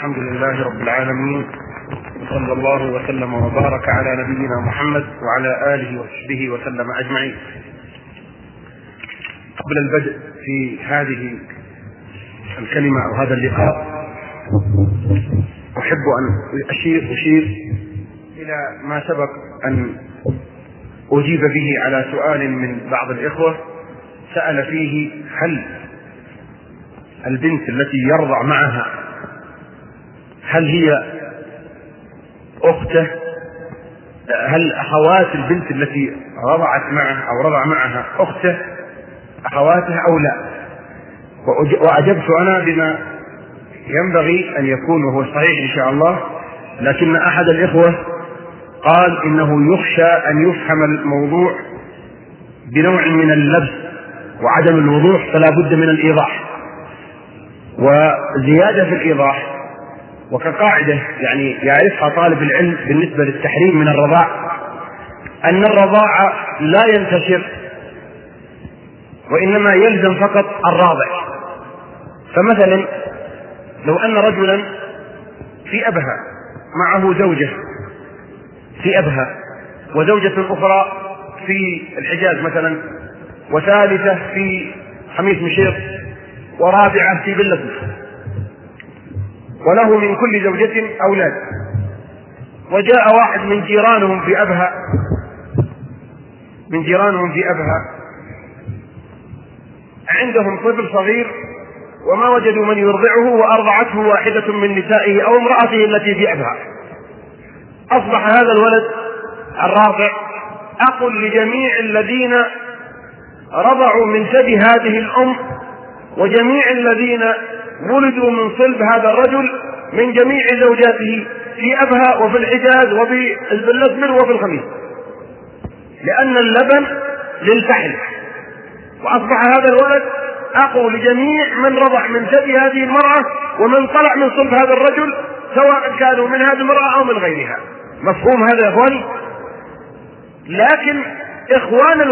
الحمد لله رب العالمين، وصلى الله وسلم وبارك على نبينا محمد وعلى آله وصحبه وسلم أجمعين. قبل البدء في هذه الكلمة أو هذا اللقاء أحب أن أشير إلى ما سبق أن أجيب به على سؤال من بعض الإخوة سأل فيه: هل البنت التي يرضع معها هل هي أخته؟ هل أخوات البنت التي رضعت معها أو رضع معها أخته أخواتها أو لا؟ وأجبت أنا بما ينبغي أن يكون وهو صحيح إن شاء الله، لكن أحد الإخوة قال إنه يخشى أن يفهم الموضوع بنوع من اللبس وعدم الوضوح، فلا بد من الإيضاح وزيادة في الإيضاح. وكقاعدة يعني يعرفها طالب العلم بالنسبة للتحريم من الرضاع، أن الرضاعة لا ينتشر وإنما يلزم فقط الراضع. فمثلا لو أن رجلا في أبها معه زوجة في أبها وزوجة أخرى في الحجاز مثلا، وثالثة في خميس مشيط، ورابعة في بلدنا، وله من كل زوجة أولاد، وجاء واحد من جيرانهم في أبها عندهم طفل صغير وما وجدوا من يرضعه، وأرضعته واحدة من نسائه أو امرأته التي في أبها. أصبح هذا الولد الراضع أخ لجميع الذين رضعوا من ثدي هذه الأم، وجميع الذين ولدوا من صلب هذا الرجل من جميع زوجاته في أبها وفي الحجاز وفي الأزمر وفي الخميس، لأن اللبن للفحل. وأصبح هذا الولد أخو لجميع من رضع من ثدي هذه المرأة ومن طلع من صلب هذا الرجل، سواء كانوا من هذه المرأة أو من غيرها. مفهوم هذا يا إخواني؟ لكن إخوان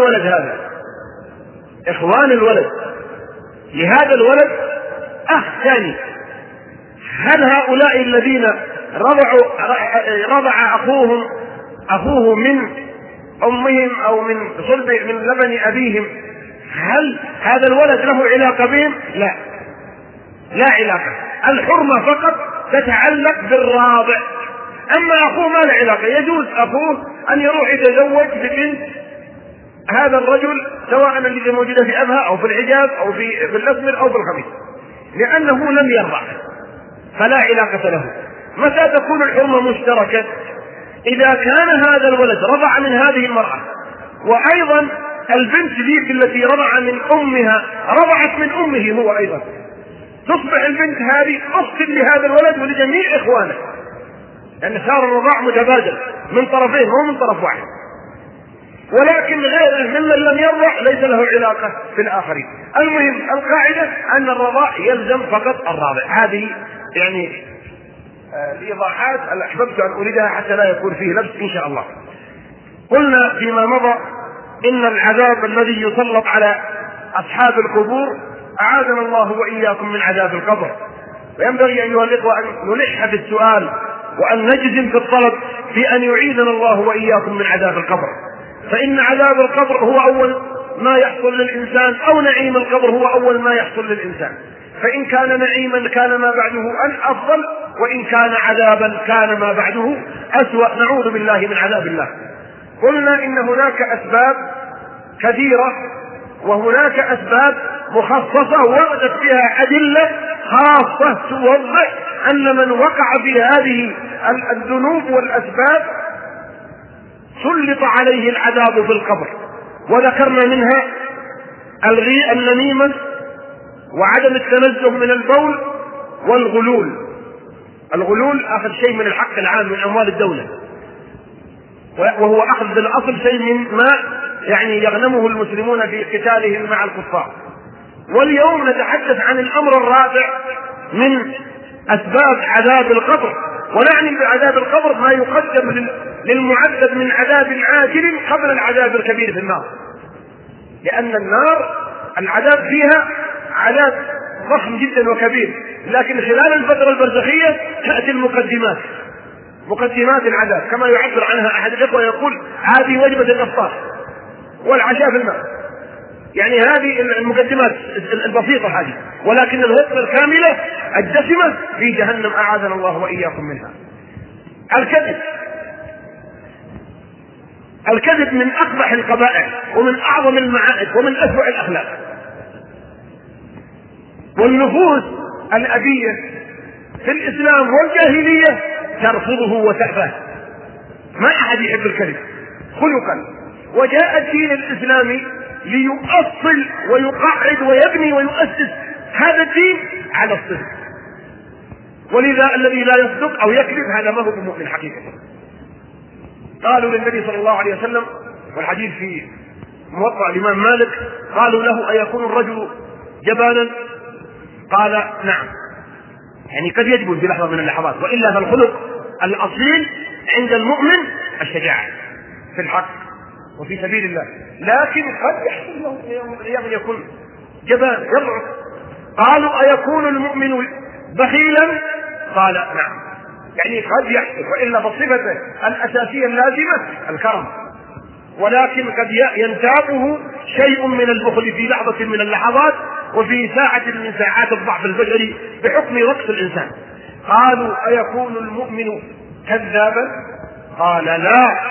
الولد لهذا الولد أخ ثاني، هل هؤلاء الذين رضع أخوه من أمهم أو من صلب من لبن أبيهم، هل هذا الولد له علاقة بهم؟ لا علاقة. الحرمة فقط تتعلق بالراضع، أما أخوه ما له علاقة. يجوز أخوه أن يروح يتزوج ببنت هذا الرجل، سواء الذي موجودة في أبها أو في الحجاز أو في الأزمر أو في الخميس، لأنه لم يرضع فلا علاقة له. متى تكون الحرمة مشتركة؟ إذا كان هذا الولد رضع من هذه المرأة، وأيضا البنت ذيك التي رضع من أمها رضعت من أمه هو أيضا، تصبح البنت هذه أخت لهذا الولد ولجميع إخوانه، لأن صار الرضاع متبادل من طرفين مو من طرف واحد. ولكن غيره ممن لم يرضع ليس له علاقة في الآخرين. المهم القاعدة أن الرضاع يلزم فقط الراضع. هذه يعني الإيضاحات اللي أحببت أن أريدها حتى لا يكون فيه لبس إن شاء الله. قلنا فيما مضى إن العذاب الذي يسلط على أصحاب القبور أعاذنا الله وإياكم من عذاب القبر. وينبغي أيها الإخوة أن نلح في السؤال وأن نجزم في الطلب في أن يعيذنا الله وإياكم من عذاب القبر، فإن عذاب القبر هو أول ما يحصل للإنسان، أو نعيم القبر هو أول ما يحصل للإنسان. فإن كان نعيما كان ما بعده أفضل، وإن كان عذابا كان ما بعده أسوأ. نعوذ بالله من عذاب الله. قلنا إن هناك أسباب كثيرة وهناك أسباب مخصصة وردت فيها أدلة خاصة توضح أن من وقع في هذه الذنوب والأسباب سلط عليه العذاب في القبر. وذكرنا منها النميمة، وعدم التنزه من البول، والغلول. الغلول أخذ شيء من الحق العام من أموال الدولة، وهو أخذ بالأصل شيء من ما يعني يغنمه المسلمون في قتالهم مع الكفار. واليوم نتحدث عن الأمر الرابع من أسباب عذاب القبر، ونعني بعذاب القبر ما يقدم للمعذب من عذاب عاجل قبل العذاب الكبير في النار، لأن النار العذاب فيها عذاب ضخم جدا وكبير، لكن خلال الفترة البرزخية تأتي المقدمات، مقدمات العذاب كما يعبر عنها أحد الإخوة يقول هذه وجبة الأفطار والعشاء في الماء، يعني هذه المقدمات البسيطة هذه، ولكن الوصفة الكاملة الدسمة في جهنم أعاذنا الله وإياكم منها. الكذب من أقبح القبائح ومن أعظم المعائب ومن أسوأ الأخلاق، والنفوس الأبية في الإسلام والجاهلية ترفضه وتأباه، ما أحد يحب الكذب خلقا، وجاء الدين الإسلامي ليؤصل ويقعد ويبني ويؤسس هذا الدين على الصدق، ولذا الذي لا يصدق أو يكذب هذا ما هو بمؤمن حقيقة. قالوا للنبي صلى الله عليه وسلم، والحديث في موطأ الإمام مالك، قالوا له أيكون الرجل جبانا؟ قال نعم، يعني قد يجبن في لحظة من اللحظات، وإلا فالخلق الأصيل عند المؤمن الشجاعة في الحق وفي سبيل الله، لكن قد يحصل له في يوم من الأيام أن يكون جبان يضعف. قالوا أيكون المؤمن بخيلا؟ قال نعم، يعني قد يحصل، وإلا فصفته الأساسية اللازمة الكرم، ولكن قد ينتابه شيء من البخل في لحظة من اللحظات وفي ساعة من ساعات الضعف البشري بحكم وقت الإنسان. قالوا أيكون المؤمن كذابا؟ قال لا،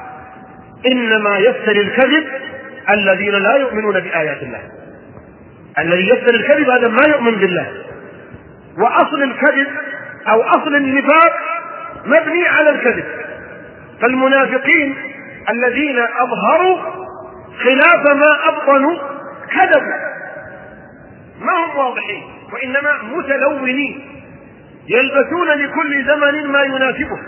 إنما يفتري الكذب الذين لا يؤمنون بآيات الله. الذي يفتري الكذب هذا ما يؤمن بالله، وأصل الكذب أو أصل النفاق مبني على الكذب. فالمنافقين الذين أظهروا خلاف ما أبطنوا كذبوا، ما هم واضحين وإنما متلونين، يلبسون لكل زمن ما يناسبه،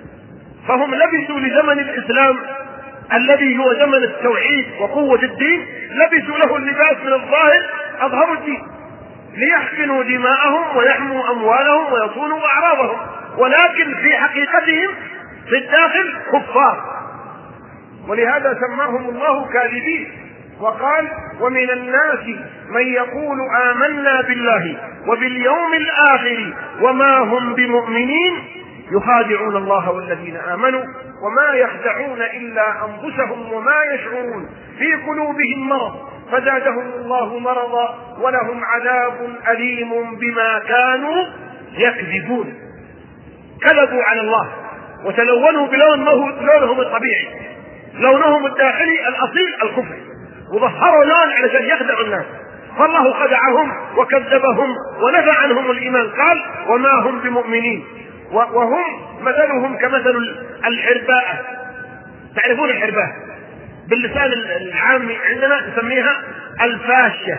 فهم لبسوا لزمن الإسلام الذي هو زمن التوحيد وقوة الدين، لبسوا له اللباس من الظاهر، أظهروا الدين ليحقنوا دماءهم ويحموا أموالهم ويصونوا أعراضهم، ولكن في حقيقتهم في الداخل كفار. ولهذا سماهم الله كاذبين، وقال ومن الناس من يقول آمنا بالله وباليوم الآخر وما هم بمؤمنين يخادعون الله والذين آمنوا وما يخدعون إلا أنفسهم وما يشعرون في قلوبهم مرض فزادهم الله مرضا ولهم عذاب أليم بما كانوا يكذبون. كذبوا على الله وتلونوا بلون ما هو لونهم الطبيعي، لونهم الداخلي الأصيل الكفر، وظهروا لون علشان يخدعوا الناس، فالله خدعهم وكذبهم ونفى عنهم الإيمان، قال وما هم بمؤمنين. وهم مثلهم كمثل الحرباء، تعرفون الحرباء باللسان العامي عندنا نسميها الفاشة.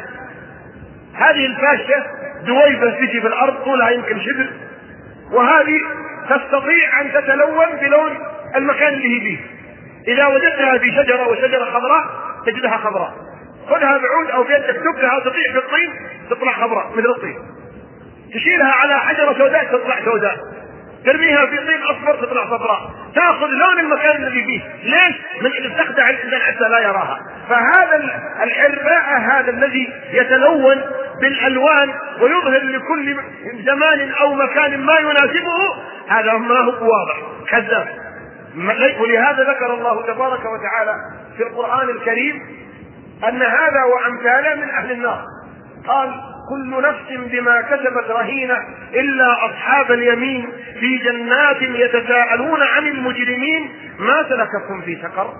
هذه الفاشة دويبة تجي في الأرض طولها يمكن شبر، وهذه تستطيع أن تتلون بلون المكان اللي هي فيه. إذا وجدتها في شجرة وشجرة خضراء تجدها خضراء، خذها بعود أو بيدك تبكها تطيع في الطين تطلع خضراء مثل الطين، تشيلها على حجرة سوداء تطلع سوداء، ترميها في طين أصفر تطلع صفراء، تأخذ لون المكان الذي فيه. ليش؟ من تخدع الإنسان حتى لا يراها. فهذا الحرباء هذا الذي يتلون بالألوان ويظهر لكل زمان أو مكان ما يناسبه، هذا ما هو واضح كذاب. ولهذا ذكر الله تبارك وتعالى في القرآن الكريم أن هذا وأمثاله من أهل النار، قال كل نفس بما كسبت رهينة إلا أصحاب اليمين في جنات يتساءلون عن المجرمين ما سلككم في سقر؟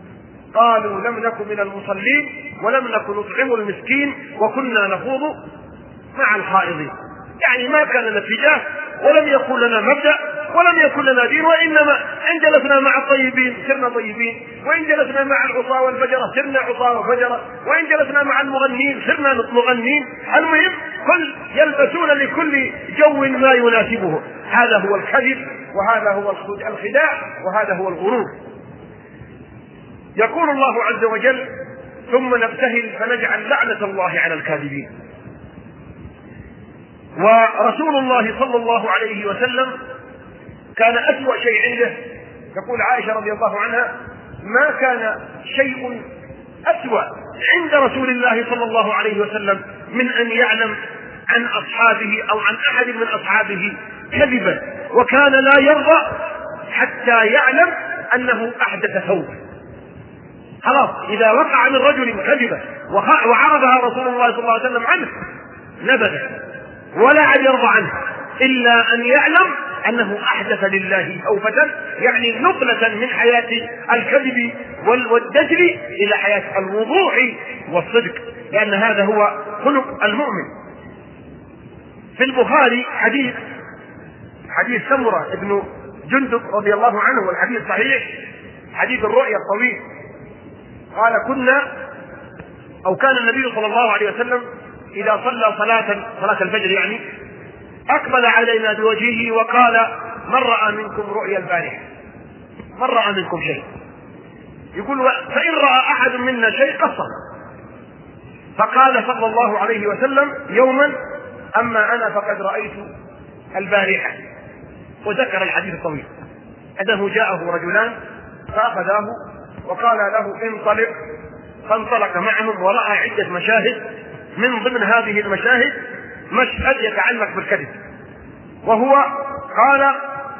قالوا لم نكن من المصلين ولم نكن نطعم المسكين وكنا نخوض مع الخائضين. يعني ما كان لنا اتجاه ولم يكن لنا مبدأ ولم يكن لنا دين، وإنما إن جلسنا مع الطيبين صرنا طيبين، وإن جلسنا مع العصاة والفجرة صرنا عصاة وفجرة، وإن جلسنا مع المغنين صرنا مغنين. المهم كل يلبسون لكل جو ما يناسبه. هذا هو الكذب وهذا هو الخداع وهذا هو الغرور. يقول الله عز وجل ثم نبتهل فنجعل لعنة الله على الكاذبين. ورسول الله صلى الله عليه وسلم كان أسوأ شيء عنده، تقول عائشة رضي الله عنها ما كان شيء أسوأ عند رسول الله صلى الله عليه وسلم من أن يعلم عن أصحابه أو عن أحد من أصحابه كذبا، وكان لا يرضى حتى يعلم أنه أحدث ثوبا. خلاص إذا وقع من رجل كذبا وعرضها رسول الله صلى الله عليه وسلم عنه نبذ ولا عاد يرضى عنه إلا أن يعلم أنه أحدث لله توبة، يعني نقلة من حياة الكذب والدجل إلى حياة الوضوح والصدق، لأن هذا هو خلق المؤمن. في البخاري حديث سمرة بن جندب رضي الله عنه، والحديث صحيح، حديث الرؤيا الطويل، قال كان النبي صلى الله عليه وسلم إذا صلى صلاة الفجر يعني أقبل علينا بوجهه وقال: من رأى منكم رؤيا البارحة؟ من رأى منكم شيء؟ يقول: فإن رأى أحد منا شيء قصر. فقال صلى الله عليه وسلم يوما: أما أنا فقد رأيت البارحة، وذكر الحديث الطويل أنه جاءه رجلان فأخذاه وقال له: انطلق، فانطلق معهم ورأى عدة مشاهد، من ضمن هذه المشاهد مشهد يتعلق بالكذب، وهو قال: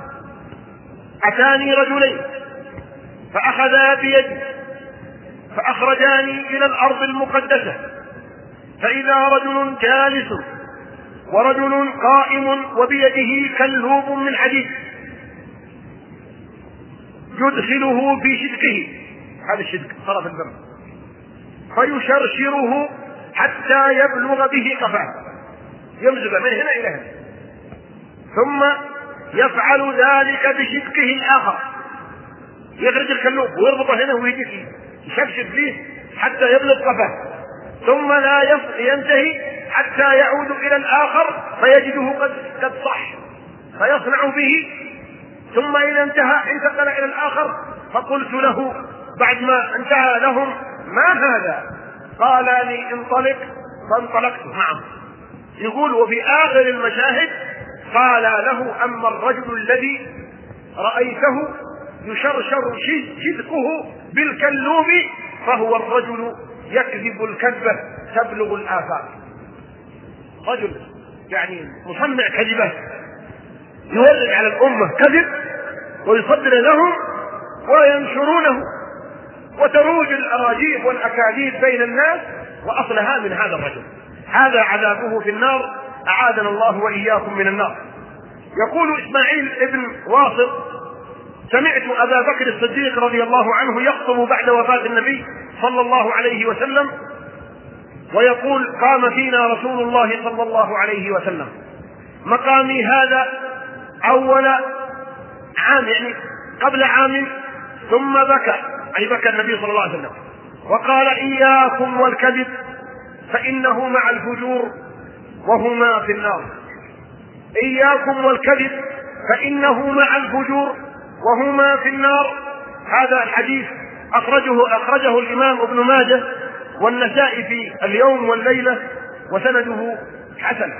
أتاني رجلين فأخذا بيدي فأخرجاني إلى الأرض المقدسة، فإذا رجل جالس ورجل قائم وبيده كلوب من حديد يدخله في شدقه، هذا الشدق طرف البر، فيشرشره حتى يبلغ به قفاه، يمزق من هنا إلى هنا، ثم يفعل ذلك بشدقه الآخر، يخرج الكلوب ويربطه هنا ويجي يشبشب فيه حتى يبلغ قفاه، ثم لا ينتهي حتى يعود إلى الآخر فيجده قد صح فيصنع به، ثم إذا انتقل إلى الآخر فقلت له بعد ما انتهى لهم: ما هذا؟ قال لي: انطلق، فانطلقت معه. يقول: وفي آخر المشاهد قال له: أما الرجل الذي رأيته يشرشر شدقه بالكلوب فهو الرجل يكذب الكذبة تبلغ الآفاق. رجل يعني مصنع كذبات يورد على الأمة كذب ويصدر لهم وينشرونه، وتروج الأراجيف والأكاذيب بين الناس، وأصلها من هذا الرجل. هذا عذابه في النار، أعاذنا الله وإياكم من النار. يقول إسماعيل ابن واصل: سمعت أبا بكر الصديق رضي الله عنه يخطب بعد وفاة النبي صلى الله عليه وسلم ويقول: قام فينا رسول الله صلى الله عليه وسلم مقامي هذا أول عام، يعني قبل عام، ثم بكى، أي بكى النبي صلى الله عليه وسلم وقال: إياكم والكذب فإنه مع الفجور وهما في النار. إياكم والكذب فإنه مع الفجور وهما في النار. هذا الحديث أخرجه الإمام ابن ماجه والنسائي في اليوم والليلة، وسنده حسن.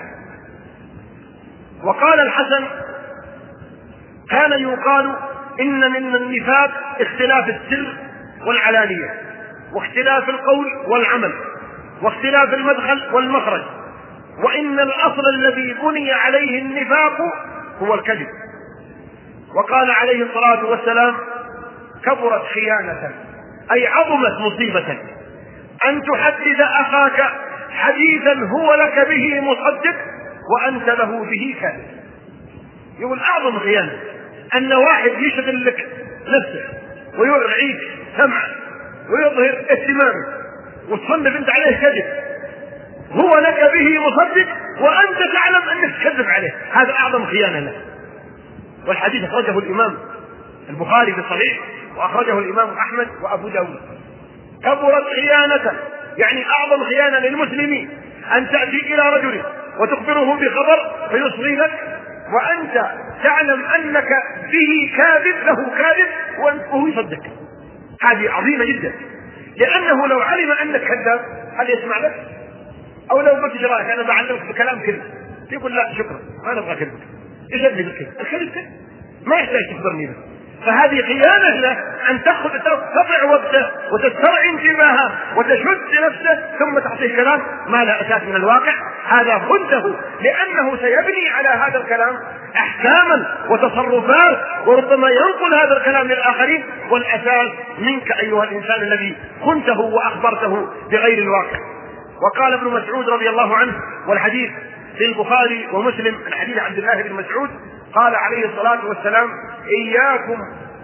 وقال الحسن: كان يقال إن من النفاق اختلاف السر والعلانية، واختلاف القول والعمل، واختلاف المدخل والمخرج، وإن الأصل الذي بني عليه النفاق هو الكذب. وقال عليه الصلاة والسلام: كبرت خيانة، أي عظمت مصيبة، أن تحدث أخاك حديثا هو لك به مصدق وأنت له به كاذب. يقول: أعظم خيانة أن واحد يشغل لك نفسه ويرعيك سمعه ويظهر اهتمامه وتصنف أنت عليه كذب هو لك به مصدق وأنت تعلم أنك تكذب عليه، هذا أعظم خيانة له. والحديث أخرجه الإمام البخاري في الصحيح، وأخرجه الإمام أحمد وأبو داود. كبرت خيانة، يعني أعظم خيانة للمسلمين أن تأتي إلى رجل وتخبره بخبر فيصغي لك وأنت تعلم أنك به كاذب، له كاذب، وهو يصدق. هذه عظيمة جدا، لأنه لو علم أنك كذاب هل يسمع لك؟ أو لو قلت رأيك أنا بعلمك بكلام كذب يقول: لا شكرا، ما نبغى كذبك، إيش أدري بالكذب؟ الكذب كذب، ما يحتاج تخبرني به. فهذه خيانة له أن تقطع وقته وتسترعي انتباهه وتشد نفسه ثم تعطيه كلام ما لا أساس من الواقع. هذا خنته، لأنه سيبني على هذا الكلام أحكاما وتصرفات، وربما ينقل هذا الكلام للآخرين، والأساس منك أيها الإنسان الذي خنته وأخبرته بغير الواقع. وقال ابن مسعود رضي الله عنه، والحديث في البخاري ومسلم، الحديث عبد الله بن مسعود قال عليه الصلاة والسلام: إياكم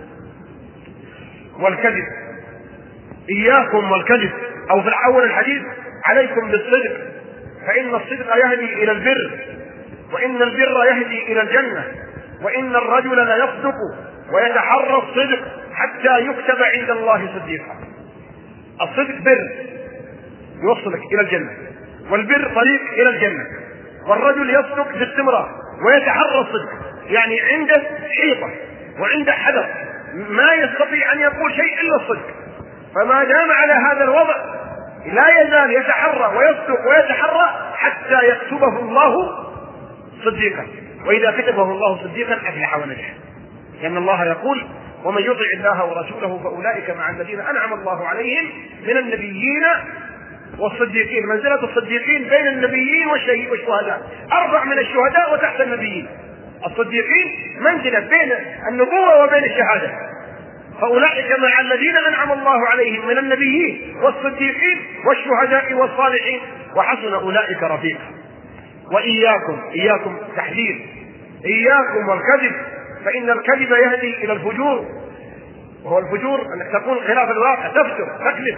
والكذب، إياكم والكذب، أو في الأول الحديث: عليكم بالصدق فإن الصدق يهدي إلى البر، وإن البر يهدي إلى الجنة، وإن الرجل ليصدق ويتحرى الصدق حتى يكتب عند الله صديقا. الصدق بر يوصلك إلى الجنة، والبر طريق إلى الجنة، والرجل يصدق باستمرار ويتحرى الصدق، يعني عنده حيطة وعنده حذر ما يستطيع أن يقول شيء إلا الصدق، فما دام على هذا الوضع لا يزال يتحرى ويصدق ويتحرى حتى يكتبه الله صديقا، وإذا كتبه الله صديقا أفلح ونجح، لأن الله يقول: ومن يطع الله ورسوله فأولئك مع الذين أنعم الله عليهم من النبيين والصديقين. منزلة الصديقين بين النبيين والشهداء، أرفع من الشهداء وتحت النبيين. الصديقين منزلة بين النبوة وبين الشهادة، فأولئك مع الذين أنعم الله عليهم من النبيين والصديقين والشهداء والصالحين وحسن أولئك رفيقا. وإياكم تحذير، إياكم والكذب، فإن الكذب يهدي إلى الفجور، وهو الفجور أنك تكون خلاف الواقع، تفجر تكذب،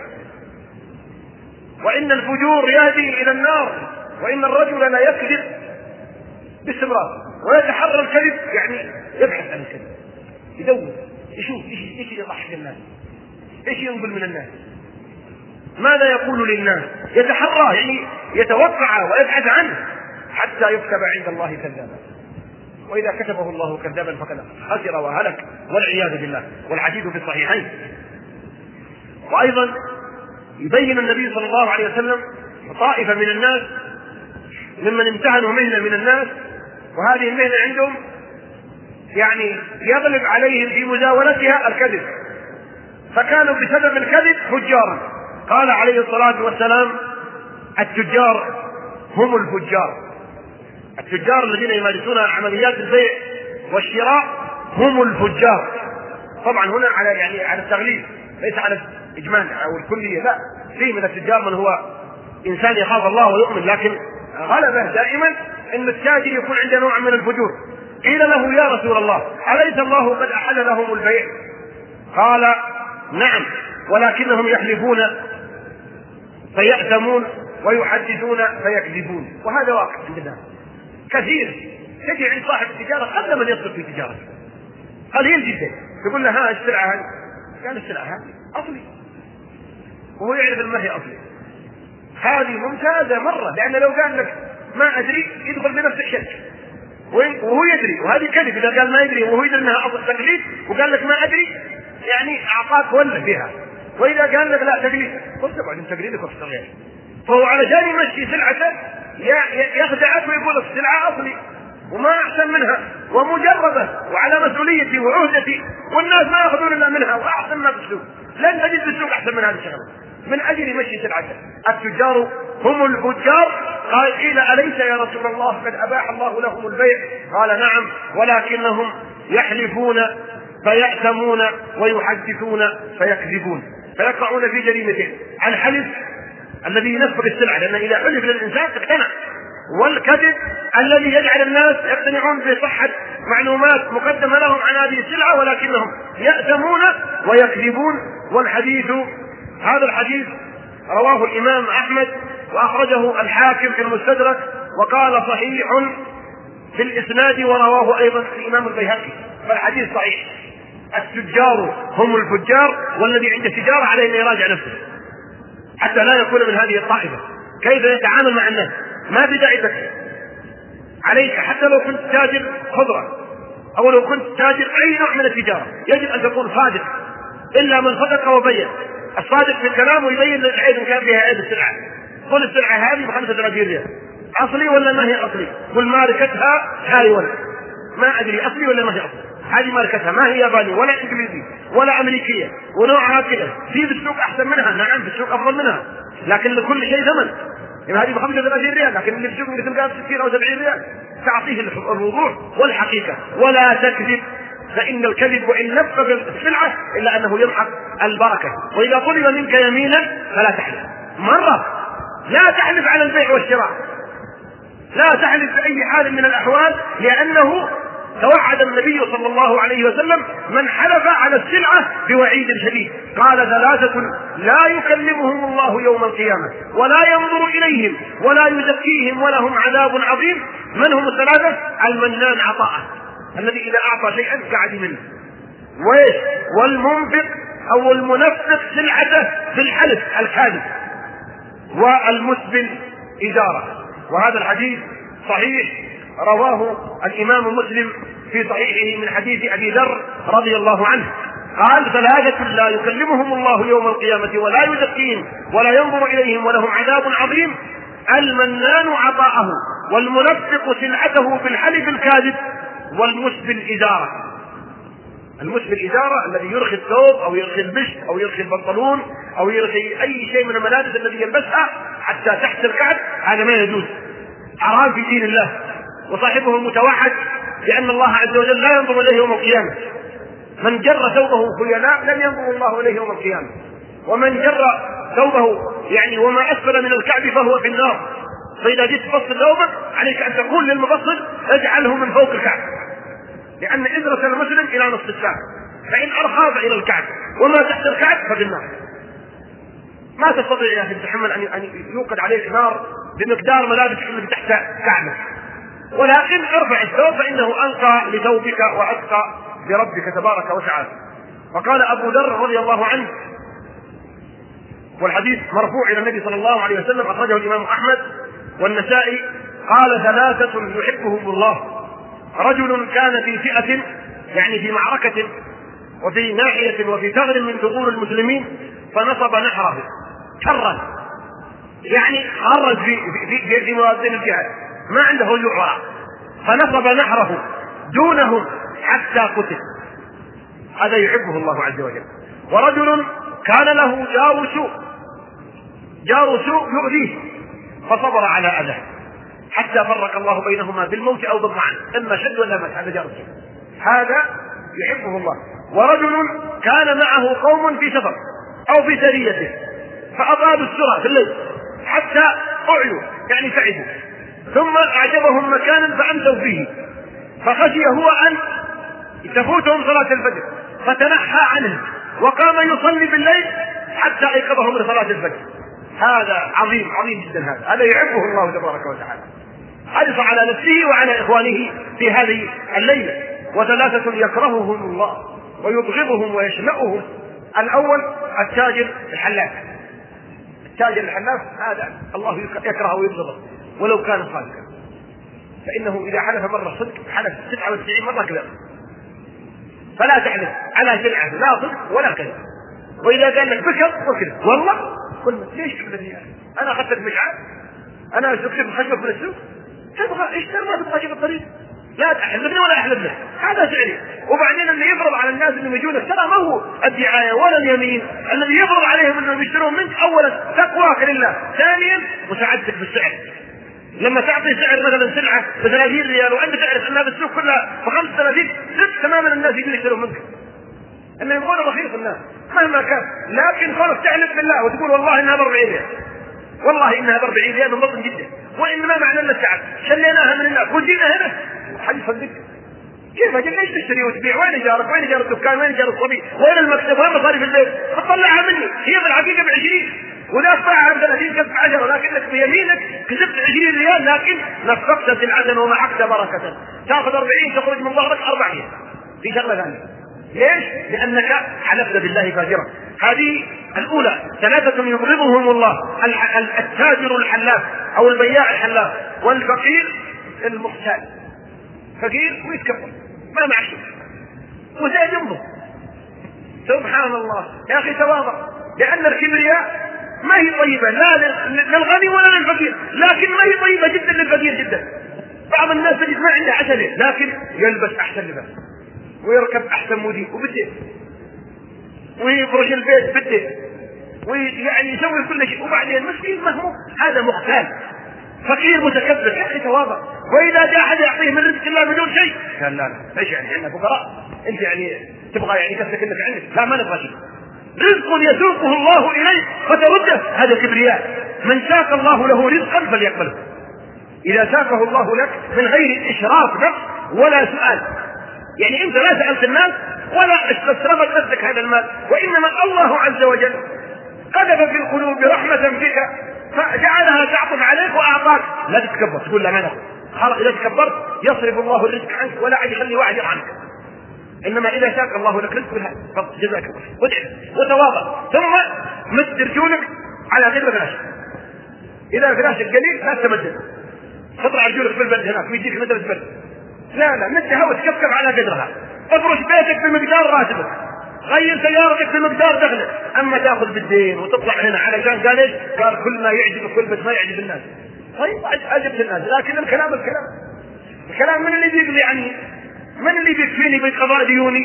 وإن الفجور يهدي إلى النار، وإن الرجل لا يكذب باستمرار ويتحرى الكذب، يعني يبحث عن الكذب، يدور يشوف ايش يضحك الناس، ايش ينقل من الناس، ماذا يقول للناس، يتحرى يعني يتوقع ويبحث عنه حتى يكتب عند الله كذابا، وإذا كتبه الله كذابا فقد خسر وهلك والعياذ بالله. والحديث في الصحيحين. وأيضا يبين النبي صلى الله عليه وسلم طائفة من الناس ممن امتهنوا مهنة من الناس، وهذه المهنة عندهم يعني يغلب عليهم في مزاولتها الكذب، فكانوا بسبب الكذب فجارا. قال عليه الصلاة والسلام: التجار هم الفجار، التجار الذين يمارسون عمليات البيع والشراء هم الفجار. طبعا هنا على التغليب، ليس على الإجمال أو الكلية، لا، فيه من التجار من هو إنسان يخاف الله ويؤمن، لكن غلبه دائما أن التاجر يكون عنده نوع من الفجور. قيل له: يا رسول الله، أليس الله قد أحل لهم البيع؟ قال: نعم، ولكنهم يحلفون فيأثمون ويحدثون فيكذبون. وهذا واقع عندنا كثير، تجي عند صاحب التجارة قبل من يصدق في تجارته قليل جدا، تقول له: ها السلعة هذه؟ قال: السلعة هذه أصلي، وهو يعرف ما هي أصلي. هذه ممتازة مرة، لأن لو قال لك ما أدري يدخل بنفس الشرك وهو يدري، وهذه كذب. إذا قال ما يدري وهو يدري أنها أصل تقليد وقال لك ما أدري، يعني أعطاك ولا فيها. وإذا قال لك لا تقليد، قلت تبعد من تقليدك وتستغير، فهو علشان يمشي سلعته يخدعك ويقول السلعة أصلي وما أحسن منها ومجربة وعلى مسؤوليتي وعهدتي، والناس ما يأخذون إلا منها وأحسن ما بالسوق، لن تجد بالسوق أحسن من هذه الشغلة، من أجل يمشي سلعته. التجار هم الفجار. قال: قيل: أليس يا رسول الله قد أباح الله لهم البيع؟ قال: نعم، ولكنهم يحلفون فيأثمون ويحدثون فيكذبون، فيقعون في جريمتين: الحلف الذي ينفق السلعة، لأن إذا حلف للإنسان اقتنع، والكذب الذي يجعل الناس يقتنعون بصحة معلومات مقدمة لهم عن هذه السلعة ولكنهم يأثمون ويكذبون. والحديث، هذا الحديث رواه الإمام أحمد وأخرجه الحاكم في المستدرك وقال صحيح في الإسناد، ورواه أيضا الإمام البيهقي، فالحديث صحيح. التجار هم الفجار، والذي عنده تجارة عليه أن يراجع نفسه حتى لا يكون من هذه الطائفة. كيف يتعامل مع الناس؟ ما بداعي تكذب عليك، حتى لو كنت تاجر خضرة أو لو كنت تاجر أي نوع من التجارة، يجب أن تكون صادق، إلا من صدق وبين. الصادق في الكلام ويبين العيب إن كان فيها عيب السلعة. قل السلعة هذه ب5 دراهم ريال، أصلي ولا ما هي أصلي؟ قل ماركتها هاي ولا ما أدري أصلي ولا ما هي أصلي، هذه ماركتها، ما هي ياباني ولا انجليزي ولا امريكيه، ونوعها كذا. في السوق احسن منها، نعم في السوق افضل منها، لكن لكل شيء ثمن. يعني هذه ب 35 ريال، لكن اللي في السوق اللي تلقاها ب 60 او 70 ريال. تعطيه الوضوح والحقيقه، ولا تكذب، فإن الكذب وإن نفذ السلعة إلا أنه يمحق البركة. وإذا طلب منك يمينا فلا تحلف مرة، لا تحلف على البيع والشراء، لا تحلف بأي حال من الأحوال، لأنه توعد النبي صلى الله عليه وسلم من حلف على السلعة بوعيد شديد. قال 3 لا يكلمهم الله يوم القيامة ولا ينظر إليهم ولا يزكيهم ولهم عذاب عظيم. من هم ال3؟ المنان عطاءه، الذي إذا أعطى شيئا قعد منه، والمنفق أو المنفق سلعته في الحلف الكاذب، والمسبل إزارة. وهذا الحديث صحيح، رواه الإمام مسلم في صحيحه من حديث أبي ذر رضي الله عنه قال 3 لا يكلمهم الله يوم القيامة ولا يزكيهم ولا ينظر إليهم ولهم عذاب عظيم: المنان عطاءه، والمنفق سلعته في الحلف الكاذب، والمسبل إزارة. المسبل إزارة الذي يرخي الثوب أو يرخي البشت أو يرخي البنطلون أو يرخي أي شيء من الملابس الذي يلبسها حتى تحت الكعب، هذا ما يجوز، حرام في دين الله، وصاحبه متوعد لأن الله عز وجل لا ينظر إليه يوم القيامة. من جر ثوبه خيلاء لم ينظر الله إليه يوم القيامة، ومن جر ثوبه يعني وما أسفل من الكعب فهو في النار. فإذا جئت تفصل ثوبك عليك أن تقول للمفصل اجعله من فوق الكعب، لأن إزرة المسلم إلى نصف الساق، فإن أرخى فإلى الكعب، وما تحت الكعب ففي النار. ما تستطيع يا أخي تتحمل أن يوقد عليك نار بمقدار ملابسك التي تحت كعبك، ولكن ارفع الثوب فإنه أنقى لثوبك وأتقى لربك تبارك وتعالى. وقال أبو ذر رضي الله عنه، والحديث مرفوع إلى النبي صلى الله عليه وسلم، أخرجه الإمام أحمد والنسائي، قال 3 يحبهم الله: رجل كان في فئة، يعني في معركة وفي ناحية وفي ثغر من ثغور المسلمين، فنصب نحره كرا، يعني خرج في موازين الجهاد، ما عنده رجوع وراء، فنصب نحره دونهم حتى قتل. هذا يحبه الله عز وجل. ورجل كان له جار سوء يؤذيه، فصبر على أذاه حتى فرق الله بينهما بالموت أو بالطعن، إما شد ولا مات. هذا جار سوء، هذا يحبه الله. ورجل كان معه قوم في سفر أو في سريته، فأضادوا السرعة في الليل حتى أعيوا، يعني تعبوا، ثم أعجبهم مكانا فأمسوا فيه، فخشي هو أن تفوتهم صلاة الفجر، فتنحى عنه وقام يصلي بالليل حتى أيقظهم لصلاة الفجر. هذا عظيم جدا، هذا يحبه الله تبارك وتعالى، حرص على نفسه وعلى إخوانه في هذه الليلة. 3 يكرههم الله ويبغضهم ويشنأهم: الأول التاجر الحلاف، هذا الله يكرهه ويبغضه ولو كان صادقا، فإنه إذا حلف مرة صدق حلف 99 مرة كذب. فلا تحلف على سلعة لا صدق ولا كذب. وإذا قال لك بكر وكذب والله قل ليش كذب يا أخي؟ أنا أخذتك مشعار، أنا أسكتك خشبك من السوق، تبغى اشتر ما تبغى في الطريق، لا تحلفني ولا أحلف لك، هذا سعري. وبعدين اللي يفرض على الناس انهم يجونك ترى ما هو الدعاية ولا اليمين، الذي يفرض عليهم انهم يشترون منك اولا تقواك لله، ثانيا مساعدتك بالسعر. لما تعطي سعر مثلا سلعة ب 30 ريال وانت تعرف انها بالسوق كلها ب 35، تماما الناس يجون يشترون منك، انه يبغون رخيص الناس مهما كان. لكن خلص تعلم بالله وتقول والله انها ب 40 ريال، والله انها ب 40 ريال من بطن جدا، وانما معنى لنا التعب شليناها من الناس وجينا هنا حد يصدق. كيف اجل ليش تشتري وتبيع؟ وين جارك؟ وين جار الدكان؟ وين جار الصبي؟ وين المكتب؟ وين مصاريف البيت؟ تطلعها مني، هي في الحقيقه ب20 ولا تباعها ب 30 كسب 10، لكنك بيمينك كسبت 20 ريال، لكن نفقت سلعة ومحقت بركة. تاخذ 40 تخرج من ظهرك 40 في شغله ثانيه. ليش؟ لانك حلفت بالله فاجرا. هذه الاولى. 3 يبغضهم الله: التاجر الحلاف او البياع الحلاف، والفقير المختال، فقير ويتكبر ما معه شيء وزي جنبه. سبحان الله يا اخي، تواضع، لان الكبرياء ما هي طيبه لا للغني ولا للفقير، لكن ما هي طيبه جدا للفقير جدا. بعض الناس تجد ما عنده عسله لكن يلبس احسن لباس ويركب احسن موديل وبده ويفرش البيت بده ويعني يسوي كل شيء، وبعدين مسكين مهموم، هذا مختال فقير متكبر. يا اخي تواضع. واذا جاء احد يعطيه من رزق الله بدون شيء قال لا ايش يعني احنا فقراء، انت يعني تبغى يعني كفك انك عندك؟ لا ما نبغى شيء. رزق يسوقه الله اليه فترده، هذا كبرياء. من ساق الله له رزقا فليقبله. اذا ساقه الله لك من غير اشراف نفس ولا سؤال، يعني انت لا سالت الناس ولا استسرفت نفسك هذا المال، وانما الله عز وجل قذف في القلوب رحمه بك فجعلها تعطف عليك واعطاك. لا تتكبر تقول لا ما ناخذ، خلاص اذا تكبرت يصرف الله الرزق عنك ولا عاد يخلي واحد عنك. انما اذا ساق الله لك رزق بالها فضل جزاك الله وادعي وتواضع، ثم مد رجولك على قدر فراشك. اذا فراشك قليل لا تمدد، تطلع رجولك في البلد هناك ويجيك مدرسه بلد، لا مدها وتكفكف على قدرها. افرش بيتك بمقدار راتبك، غير سيارتك بمقدار دخلك. اما تاخذ بالدين وتطلع هنا علشان قال ايش؟ قال كل ما يعجبك كل بس ما يعجب الناس. طيب عجبت الناس، لكن الكلام من اللي بيقضي عني؟ من اللي بيكفيني بقضاء ديوني؟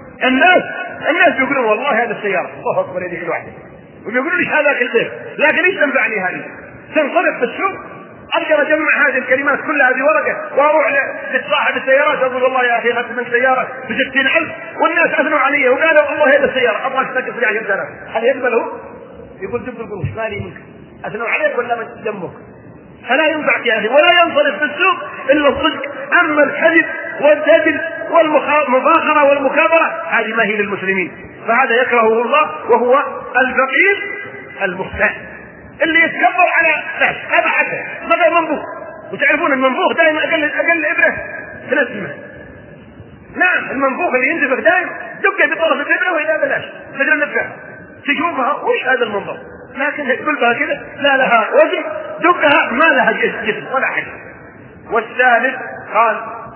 الناس بيقولون والله هذا السيارة الله اكبر يديك الواحدة، وبيقولوا ليش هذاك البيت، لكن ايش تنفعني هذه؟ تنصرف في السوق اقدر اجمع هذه الكلمات كلها هذه ورقه واروح لصاحب السيارات اقول والله يا اخي اخذت من سياره ب 60,000 والناس اثنوا علي وقالوا والله هذا السياره ابغاك تنقص لي 10,000. هل يقبل هو؟ يقول جيب القروش مالي منك، اثنوا عليك ولا من دمك؟ فلا ينفعك يا اخي، ولا ينصرف في السوق الا الصدق. اما الكذب والدجل والمفاخره والمكابره هذه ما هي للمسلمين، فهذا يكرهه الله وهو الفقير المختال اللي يتكبر على ناس. هذا حتى مثلا منفوخ، وتعرفون المنفوخ دائما اقل ابره تنسمه. نعم المنفوخ اللي ينتفخ دائما دقه بطرف الابره والى بلاش بدل النفخ تشوفها وش هذا المنظر، لكن قلبها كذا لا لها وجه، دقها ما لها جسم ولا حاجه. والثالث قال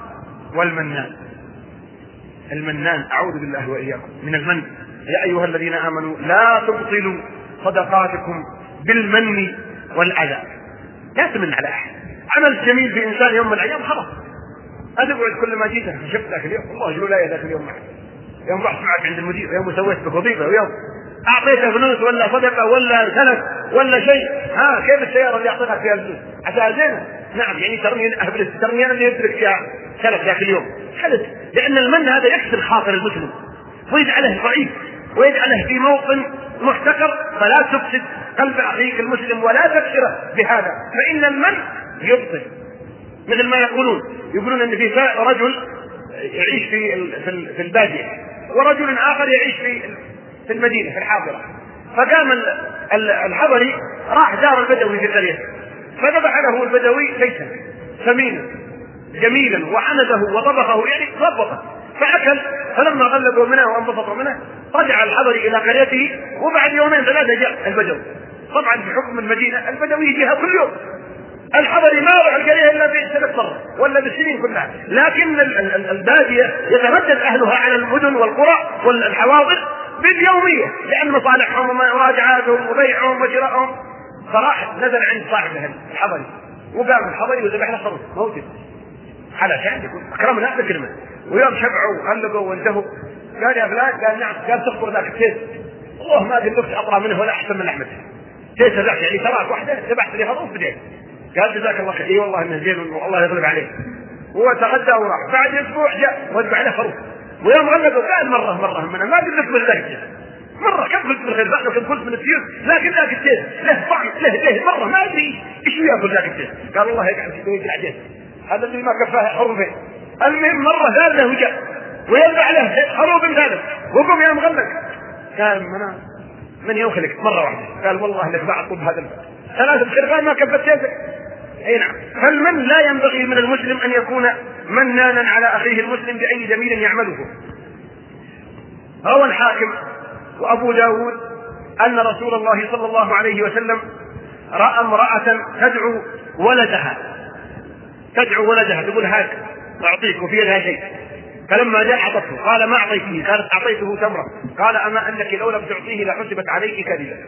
المنان اعوذ بالله واياكم من المن. يا ايها الذين امنوا لا تبطلوا صدقاتكم بالمن والاذى. لا تمن على احد. عمل جميل في انسان يوم من الايام خلاص اتقعد كل ما جيت شفت ذاك اليوم والله يقول لا ذاك اليوم معك، يوم رحت معك عند المدير، يوم سويت بك وظيفه، ويوم اعطيته فلوس ولا صدقه ولا سلف ولا شيء، كيف السياره اللي اعطيتك فيها الفلوس عشان زينه؟ نعم يعني ترمي انا اللي يدرك فيها سلف ذاك اليوم حدث، لان المن هذا يكسر خاطر المسلم ويجعله ضعيف ويجعله في موطن محتقر. فلا تفسد قلب اخيك المسلم ولا تكسره بهذا، فان المن يبطل. مثل ما يقولون ان في رجل يعيش في الباديه ورجل اخر يعيش في المدينه في الحاضره، فقام الحضري راح دار البدوي في قريته فذبح له البدوي ليسا ثمينا جميلا وحنده وطبخه يعني ضبطه فاكل. فلما غلبوا منه وانبسطوا منه رجع الحضري الى قريته، وبعد يومين ثلاثه جاء البدوي. طبعا في حكم المدينه البدوي يجيها كل يوم، الحضري ما راح القريه الا بسنه مره ولا بالسنين كلها، لكن الباديه يتردد اهلها على المدن والقرى والحواضر باليوميه لان مصالحهم ومراجعاتهم وبيعهم وشرائهم. فراح نزل عند صاحبه الحضري وقام الحضري وذبح له خروف موجود علشان يقول اكرمنا بكرمه. ويوم شبعوا وخلقوا وانتهوا قال يا فلان، قال نعم، قال تخبر ذاك التيس والله ما قلت اطرى منه ولا احسن من لحمته. تيس ذاك يعني تراك واحده ذبحت لي خروف بدين. قال جزاك الله خير. اي والله انه زين والله يغلب عليه. هو تغدى وراح، بعد اسبوع جاء وذبح له خروف. ويوم غلبوا قال مره منه ما قلت من ذاك مره كم قلت بالخير بعد كم قلت من التيس، لكن ذاك التيس له طعم له مره ما ادري ايش ياكل ذاك التيس. قال الله يقعد في العجين هذا اللي ما كفاه خروفين. المهم مره ثالثه وجاء ويذبح له خروف ثالث وقم يا مغلق. قال من يوخلك مره واحده؟ قال والله لك بعد طب هذا ثلاثه خرفان ما كفت تيسك. اي نعم. فالمن لا ينبغي من المسلم ان يكون منانا على اخيه المسلم باي جميل يعمله. روى الحاكم وابو داود ان رسول الله صلى الله عليه وسلم راى امراه تدعو ولدها تقول هاك اعطيك وفي يدها شيء، فلما جاء اعطته قال ما اعطيته؟ قالت اعطيته تمره. قال اما انك لو لم تعطيه لحسبت عليك كذبا.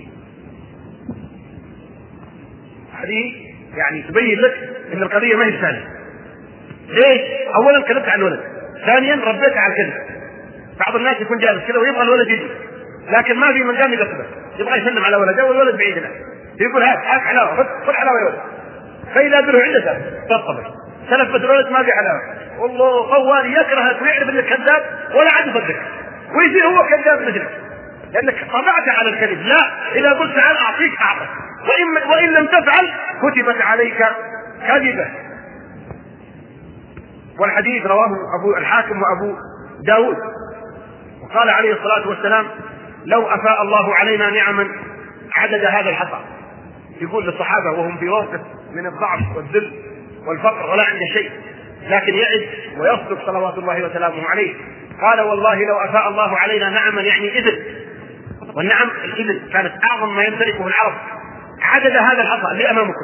هذه يعني تبين لك ان القضيه ما هي سهله. ليش؟ اولا كلمت عن الولد، ثانيا ربيتها على الكذب. بعض الناس يكون جالس كذا ويبغى الولد يجي، لكن ما في من قام يقصده، يبغى يسلم على ولده والولد بعيد له، يقول هات حلاوه، خذ حلاوه يا ولد، فاذا بره عنده تطبل سلفت الولد ما في حلاوه، والله خوالي يكرهك ويعرف انك كذاب ولا عاد يصدقك ويصير هو كذاب مثلك، لانك طبعت على الكذب. لا، اذا قلت تعال اعطيك اعطك، وان لم تفعل كتبت عليك كذبه. والحديث رواه ابو الحاكم وابو داود. وقال عليه الصلاه والسلام: لو افاء الله علينا نعما عدد هذا الحصى. يقول للصحابه وهم في موقف من الضعف والذل والفقر ولا عنده شيء، لكن يعد ويصدق صلوات الله وسلامه عليه. قال: والله لو افاء الله علينا نعما، يعني اذن، والنعم الاذن كانت اعظم ما يمتلكه العرب، عدد هذا الحصى اللي امامكم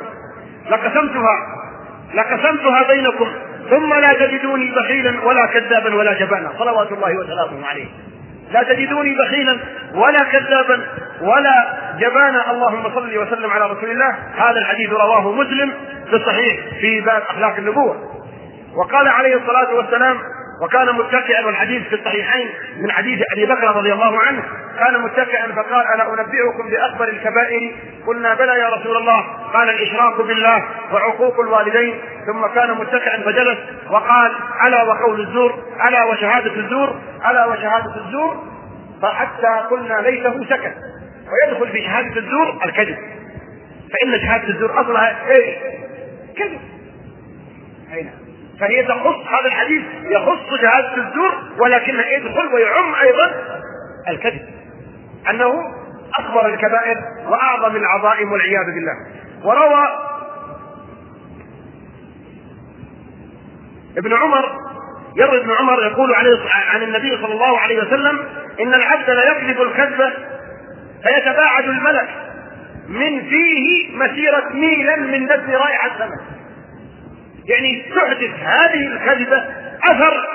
لقسمتها بينكم، ثم لا تجدوني بخيلا ولا كذابا ولا جبانا، صلوات الله وسلامه عليه. لا تجدوني بخيلا ولا كذابا ولا جبانا. اللهم صل وسلم على رسول الله. هذا الحديث رواه مسلم في الصحيح في باب اخلاق النبوة. وقال عليه الصلاة والسلام: وكان متكئا، والحديث في الصحيحين من حديث ابي بكر رضي الله عنه، كان متكئا فقال: الا انبئكم باكبر الكبائر؟ قلنا: بلى يا رسول الله. قال: الاشراك بالله وعقوق الوالدين. ثم كان متكئا فجلس وقال: الا وقول الزور، الا وشهادة الزور، الا وشهادة الزور. فحتى قلنا ليته سكت. ويدخل في شهادة الزور الكذب، فإن شهادة الزور أصلها إيه؟ كذب. فهي تخص، هذا الحديث يخص شهادة الزور، ولكنها يدخل ويعم أيضا الكذب، أنه أكبر الكبائر وأعظم العظائم والعياذ بالله. وروى يروي ابن عمر يقول عن النبي صلى الله عليه وسلم: إن العبد لا يكذب الكذب فيتباعد الملك من فيه مسيرة ميلا من نتن رائحة السماء. يعني تحدث هذه الكذبة أثر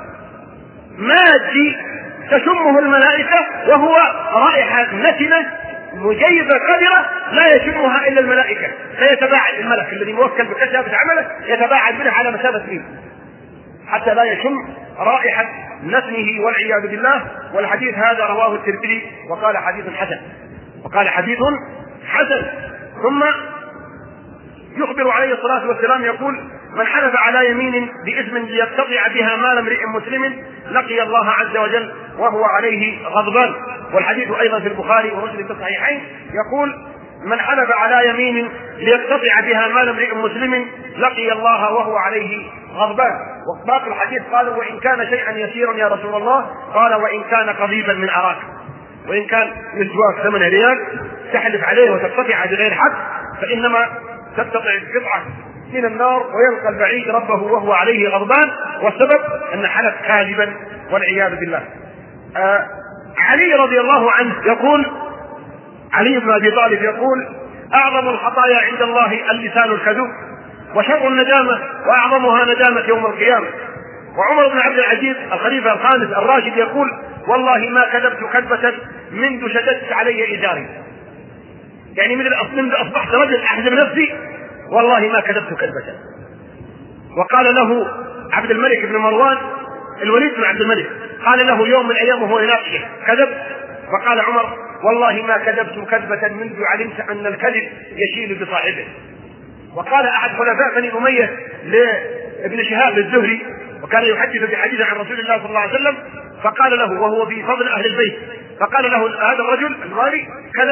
مادي تشمه الملائكة، وهو رائحة نتنة مجيبة قذرة لا يشمها إلا الملائكة، فيتباعد الملك الذي موكل بكتابة عمله، يتباعد منه على مسافة ميل حتى لا يشم رائحة نتنه والعياذ بالله. والحديث هذا رواه الترمذي وقال حديث حسن. ثم يخبر عليه الصلاة والسلام يقول: من حلف على يمين بإثم ليقتطع بها مال امرئ مسلم لقي الله عز وجل وهو عليه غضبان. والحديث أيضا في البخاري ومسلم في الصحيحين يقول: من حلف على يمين ليقتطع بها مال امرئ مسلم لقي الله وهو عليه غضبان. وباقي الحديث قالوا: وإن كان شيئا يسيرا يا رسول الله؟ قال: وإن كان قضيبا من عراك، وإن كان مسواك 8 ريال تحلف عليه وتقتطع بغير حق، فإنما تقتطع قطعة من النار ويلقى البعيد ربه وهو عليه غضبان، والسبب أن حلف كاذبا والعياذ بالله. علي رضي الله عنه يقول، علي بن أبي طالب يقول: أعظم الخطايا عند الله اللسان الكذوب، وشر الندامة وأعظمها ندامة يوم القيامة. وعمر بن عبد العزيز الخليفة الخامس الراشد يقول: والله ما كذبت كذبة منذ شددت علي إزاري، يعني منذ أصبحت رجل أحزم نفسي والله ما كذبت كذبة. وقال له عبد الملك بن مروان، الوليد بن عبد الملك، قال له يوم من الأيام وهو يناقشه: كذبت؟ فقال عمر: والله ما كذبت كذبة منذ علمت أن الكذب يشيل بصاحبه. وقال أحد خلفاء بني أمية لابن شهاب الزهري، وكان يحدث بحديث عن رسول الله صلى الله عليه وسلم، فقال له وهو في فضل أهل البيت، فقال له هذا الرجل الوالي: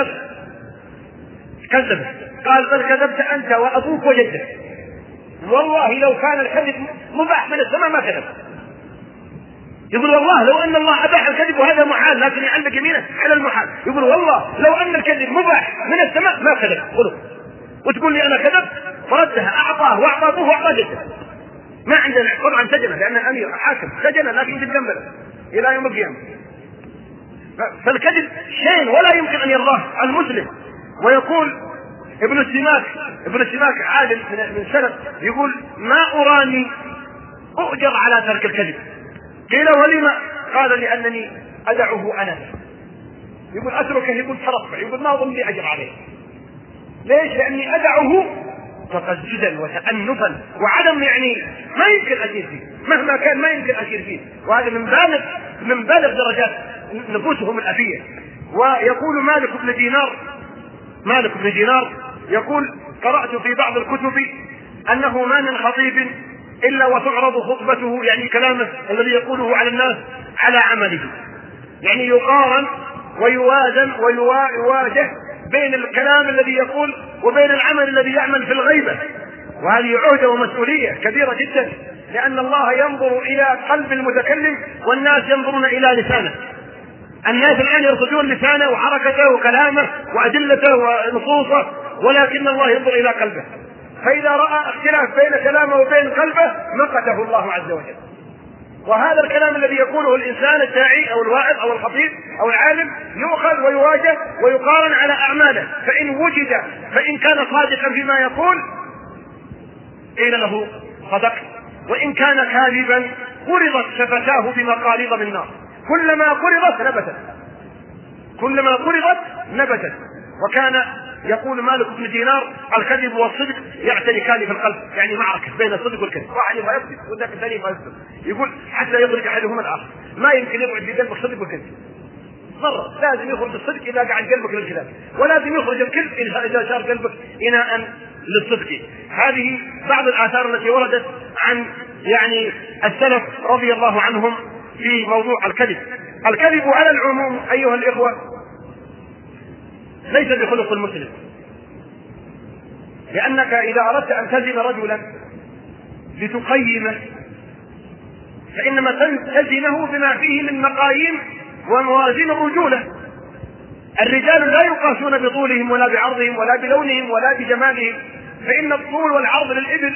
كذب. قال: بل كذبت أنت وأبوك وجدك، والله لو كان الكذب مباح من السماء ما كذب. يقول: والله لو أن الله أباح الكذب وهذا محال، لكن يعلق يمينه على المحال. يقول: والله لو أن الكذب مباح من السماء ما كذب. قلوا وتقول لي أنا كذب؟ فردها، أعطاه وأعطى أبوه وأعطى جده. ما عندنا طبعا سجنه، لأن الأمير حاكم سجنه، لكن يجب جنبه إلى يوم القيامة. فالكذب شيء ولا يمكن أن يرضاه المسلم. ويقول ابن السماك عالم من سلف يقول: ما أراني أؤجر على ترك الكذب. قيل: ولما؟ قال: لأنني أدعه أنا. يقول: أتركه؟ يقول: ترفع. يقول: ما أظن لي أجر عليه. ليش؟ لأني أدعه تقزدا وتأنفا وعدم، يعني ما يمكن أجيب فيه. مهما كان ما يمكن أشير فيه، وهذا من بالغ درجات نفوسهم الأبية. ويقول مالك بن دينار يقول: قرأت في بعض الكتب أنه ما من خطيب إلا وتعرض خطبته، يعني كلامه الذي يقوله على الناس، على عمله، يعني يقارن ويوازن ويواجه بين الكلام الذي يقول وبين العمل الذي يعمل في الغيبة. وهذه عهدة ومسؤولية كبيرة جدا، لأن الله ينظر إلى قلب المتكلم والناس ينظرون إلى لسانه. الناس الآن يرصدون لسانه وحركته وكلامه وأدلته ونصوصه، ولكن الله ينظر إلى قلبه، فإذا رأى اختلاف بين كلامه وبين قلبه مقته الله عز وجل. وهذا الكلام الذي يقوله الإنسان الداعي أو الواعظ أو الخطيب أو العالم يؤخذ ويواجه ويقارن على أعماله، فإن كان صادقا فيما يقول قيل له صدقت، وإن كان كاذبا قرضت شفتاه بمقاريض من نار، كلما قرضت نبتت. وكان يقول مالك بن دينار: الكذب والصدق يعتركان في القلب، يعني معركة بين الصدق والكذب، واحد يبغى يكذب وذاك الثاني يبغى يصدق، يقول حتى يدرك أحدهما الآخر. ما يمكن يقعد في قلبك صدق والكذب مرة، لازم يخرج الصدق إذا قعد قلبك للكذب، ولازم يخرج الكذب إذا صار قلبك إناء للصدق. هذه بعض الآثار التي وردت عن يعني السلف رضي الله عنهم في موضوع الكذب. الكذب على العموم أيها الإخوة ليس بخلق المسلم، لأنك إذا أردت أن تزن رجلا لتقيمه فإنما تزنه بما فيه من مقاييم وموازين الرجولة. الرجال لا يقاسون بطولهم ولا بعرضهم ولا بلونهم ولا بجمالهم، فإن الطول والعرض للإبل،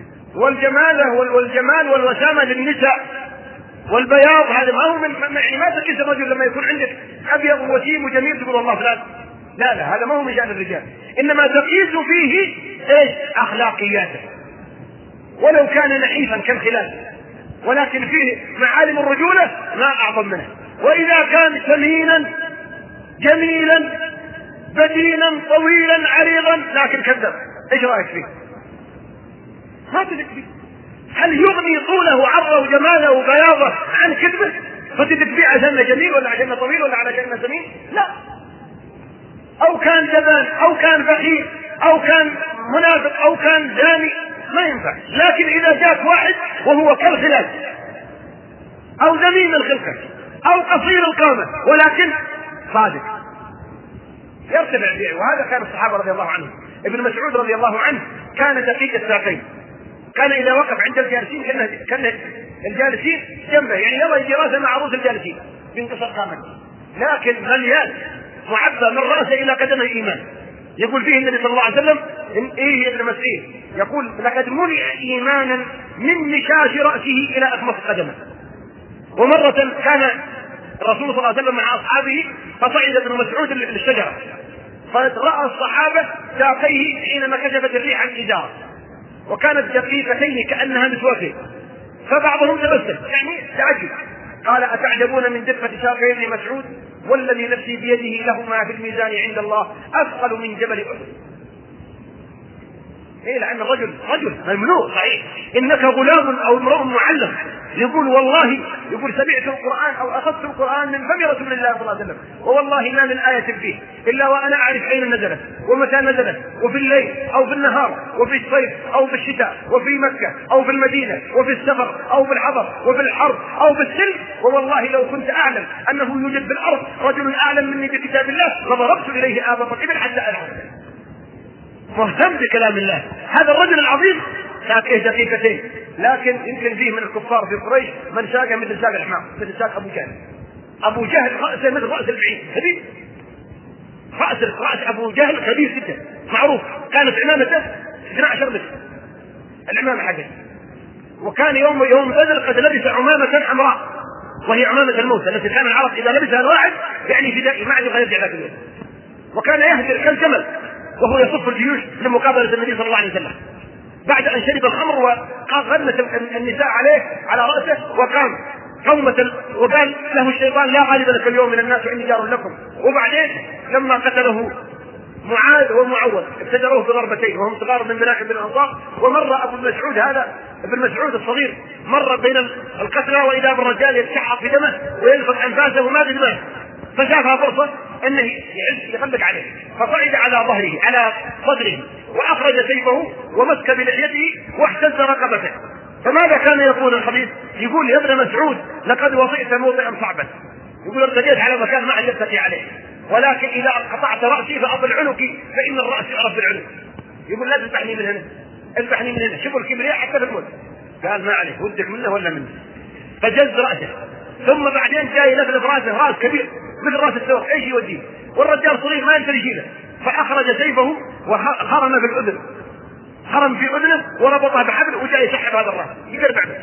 والجمال والوسامة للنساء، والبياض هذا ما هو ما تقيس الرجل لما يكون عندك أبيض ووسيم وجميل تقول والله فلان، لا هذا ما هو مجال الرجال، إنما تقيس فيه أخلاقياته، ولو كان نحيفا كالخلال، ولكن فيه معالم الرجولة ما أعظم منه. وإذا كان ثمينا جميلا بدينا طويلا عريضا لكن كذب، ايش رأيك فيه؟ ما تدك فيه. هل يغني طوله وعرضه وجماله وبياضه عن كذبه؟ فتدك فيه عشان جميل ولا عشان طويل ولا عشان سمين؟ لا. او كان جبان او كان بخيل او كان منافق او كان زاني ما ينفع. لكن اذا جاء واحد وهو كالخلال او ذميم الخلقة او قصير القامة ولكن صادق يرتفع فيه، وهذا كان الصحابة رضي الله عنهم. ابن مسعود رضي الله عنه كان دقيق الساقين، كان إذا وقف عند الجالسين كان الجالسين جنبه، يعني يلا يجي راسه مع رؤوس الجالسين بانتصار قامته، لكن مليان معبى من رأسه إلى قدمه إيمان. يقول فيه النبي صلى الله عليه وسلم ابن مسعود يقول: لقد ملئ إيمانا من مشاش رأسه إلى أخمص قدمه. ومرة كان الرسول صلى الله عليه وسلم مع أصحابه فصعد ابن مسعود للشجرة، فرأى الصحابة ساقيه حينما كشفت الريح عن الإزار وكانت دقيقتين كأنها مسوكين، فبعضهم تبسم يعني تعجب، قال: أتعجبون من دقة ساقي ابن مسعود؟ والذي نفسي بيده لهما في الميزان عند الله أثقل من جبل أحد. لأن الرجل ممنوع صحيح، إنك غلام أو امرؤ معلم. يقول والله سمعت القرآن أو أخذت القرآن من فم رسول الله صلى الله عليه وسلم، ووالله ما من آية فيه إلا وأنا أعرف أين نزلت ومتى نزلت، وفي الليل أو في النهار، وفي الصيف أو في الشتاء، وفي مكة أو في المدينة، وفي السفر أو في الحضر، وفي الحرب أو في السلم. ووالله لو كنت أعلم أنه يوجد في الأرض رجل أعلم مني بكتاب الله لضربت إليه آبط الإبل حتى أعلم. مهتم بكلام الله. هذا الرجل العظيم ساقه دقيقتين، لكن يمكن فيه من الكفار في قريش من ساقه مثل ساق الحمار، مثل ساق أبو جهل رأسه مثل رأس البعير، كبير رأس أبو جهل كبير جدا معروف، كانت عمامته 12 متر العمامة حقه، وكان يوم بدر قد لبس عمامة حمراء وهي عمامة الموت التي كان العرب إذا لبسها الواحد يعني فدائي ما عاد يبغى يرجع ذاك اليوم، وكان يهدر كالجمل وهو يصف الجيوش لمقابلة النبي صلى الله عليه وسلم بعد أن شرب الخمر وغنت النساء عليه على رأسه وقام وقال له الشيطان: لا غالب لك اليوم من الناس وإني جار لكم. وبعدين لما قتله معاذ ومعوذ ابتدروه بضربتين وهم صغار من مناكب الانصار. ومر ابو مسعود هذا ابن مسعود الصغير مر بين القتلى واذا بالرجال يتشحط في دمه ويلفظ انفاسه وما ادري، فشافها فرصه انه يخلق عليه، فصعد على ظهره على صدره واخرج سيفه ومسك بلحيته واحتز رقبته. فماذا كان يقول الحديث؟ يقول يا ابن مسعود لقد وطئت موطئا صعبا، يقول ارتديت على مكان ما عجبتك عليه، ولكن اذا قطعت راسي فاطل عنقي فان الراس يعرف بالعنق. يقول لا تذبحني من هنا، اذبحني من هنا. شوفوا الكبرياء حتى في الموت. قال ما عليه، ودك منه ولا منه؟ فجز راسه، ثم بعدين جاي يلفلف راسه، راس كبير مثل راس الثور، ايش يوديه؟ والرجال صغير ما يقدر يشيله، فاخرج سيفه وخرم بالاذن، خرم في اذنه وربطها بحبل وجاي يسحب هذا الراس يقرب بعده.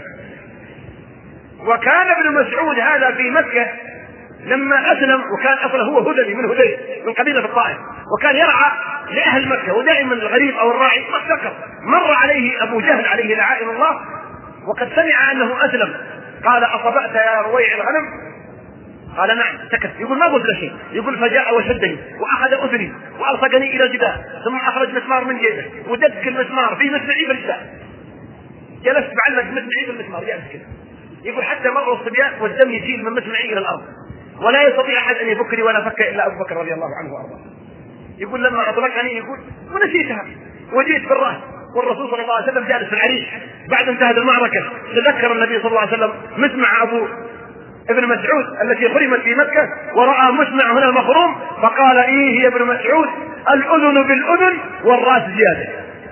وكان ابن مسعود هذا في مكه لما اسلم، وكان اصلا هو هذلي من هذيل من قبيله الطائف، وكان يرعى لاهل مكه، ودائما الغريب او الراعي ما افتكر. مر عليه ابو جهل عليه لعائن الله وقد سمع انه اسلم، قال اصبأت يا رويع الغنم؟ قال نعم. سكت. يقول ما قلت له شيء. يقول فجاء وشدني واخذ اذني والصقني الى جدار، ثم اخرج مسمار من جيبه ودك المسمار في مسمعي بالجدار، جلست بعلق مسمعي بالمسمار جالس كذا. يقول حتى مروا الصبيان والدم يسيل من مسمعي الى الارض، ولا يستطيع احد ان يفكني ولا فك الا ابو بكر رضي الله عنه وارضاه. يقول لما اطلقني يقول ونسيتها وجيت بالراس، والرسول صلى الله عليه وسلم جالس في العريش بعد انتهت المعركه. تذكر النبي صلى الله عليه وسلم مسمع ابو ابن مسعود التي حرمت في مكه، وراى مسمع هنا مخروم، فقال ايه يا ابن مسعود الاذن بالاذن والراس زياده.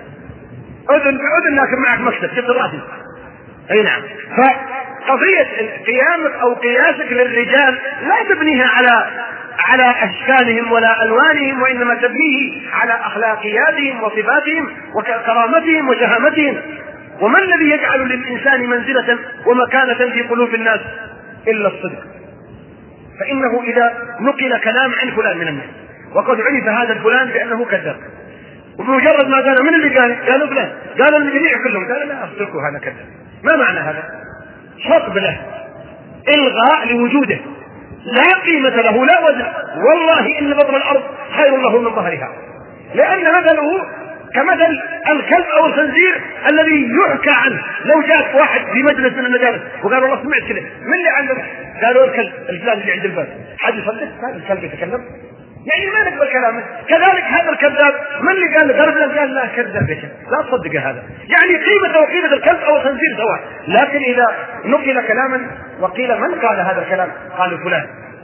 اذن باذن لكن معك مكسب، جبت راسي. اي نعم. فقضيه قيامك او قياسك للرجال لا تبنيها على اشكالهم ولا الوانهم، وانما تبنيه على اخلاقياتهم وصفاتهم وكرامتهم وشهامتهم. وما الذي يجعل للانسان منزله ومكانه في قلوب الناس الا الصدق. فانه اذا نقل كلام عن فلان من الناس وقد عرف هذا الفلان بانه كذاب، وبمجرد ما قال من اللي قالوا فلان، قال الجميع كلهم، قال لا اتركوا هذا كذاب. ما معنى هذا؟ حقب له، الغاء لوجوده، لا قيمه له لا وزن. والله ان بطن الارض خير له من ظهرها، لان مثله كمثل الكلب او الخنزير الذي يحكى عنه. لو جاء واحد في مجلس من المجالس وقال والله سمعت كذا، من اللي عندك؟ قالوا الكلب الفلاني اللي عند الباب. حد يصدق هذا الكلب يتكلم؟ يعني ما نقبل كلامه. كذلك هذا الكذاب من اللي قال له؟ قال لا كذاب يا شيخ، لا تصدق هذا. يعني قيمه وقيمه الكلب او الخنزير سواء. لكن اذا نقل كلاما وقيل من قال هذا الكلام؟ قالوا فلان.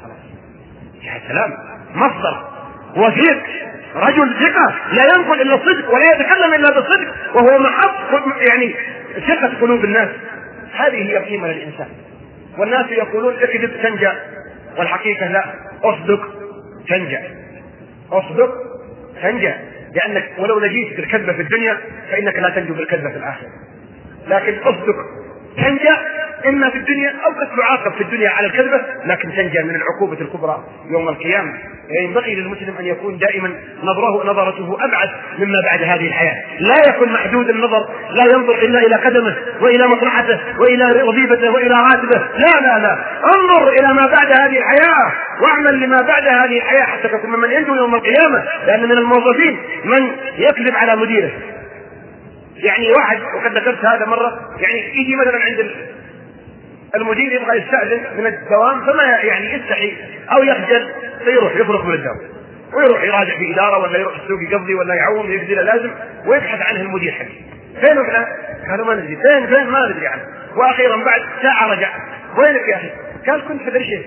يا سلام، مصدر وثيق، رجل ثقة لا ينقل إلا الصدق ولا يتكلم إلا بالصدق، وهو محط يعني ثقة قلوب الناس. هذه هي قيمة للإنسان. والناس يقولون اكذب تنجى، والحقيقة لا، اصدق تنجى، اصدق تنجى، لأنك ولو لقيت بالكذبة في الدنيا فإنك لا تنجو بالكذبة في الآخرة. لكن اصدق تنجى إما في الدنيا أو قد تعاقب في الدنيا على الكذبة، لكن تنجى من العقوبة الكبرى يوم القيامة. ينبغي للمسلم أن يكون دائما نظرته أبعد مما بعد هذه الحياة، لا يكون محدود النظر، لا ينظر إلا إلى قدمه وإلى مصلحته وإلى وظيفته وإلى راتبه، لا، انظر إلى ما بعد هذه الحياة واعمل لما بعد هذه الحياة حتى تكون ممن ينجو يوم القيامة. لأن من الموظفين من يكذب على مديره. يعني واحد، وقد ذكرت هذا مرة، يعني يجي مثلا عند المدير يبغى يستأذن من الدوام، فما يعني يستحي أو يخجل، فيروح يفرق من الدوام ويروح يراجع في إدارة ولا يروح السوق يقضي ولا يعوم يقضي لازم، ويبحث عنه المدير حقه. فين وفلان؟ قالوا ما ندري. فين ما ندري عنه. وأخيرا بعد ساعة رجع، وينك يا أخي؟ قال كنت في الأشياء.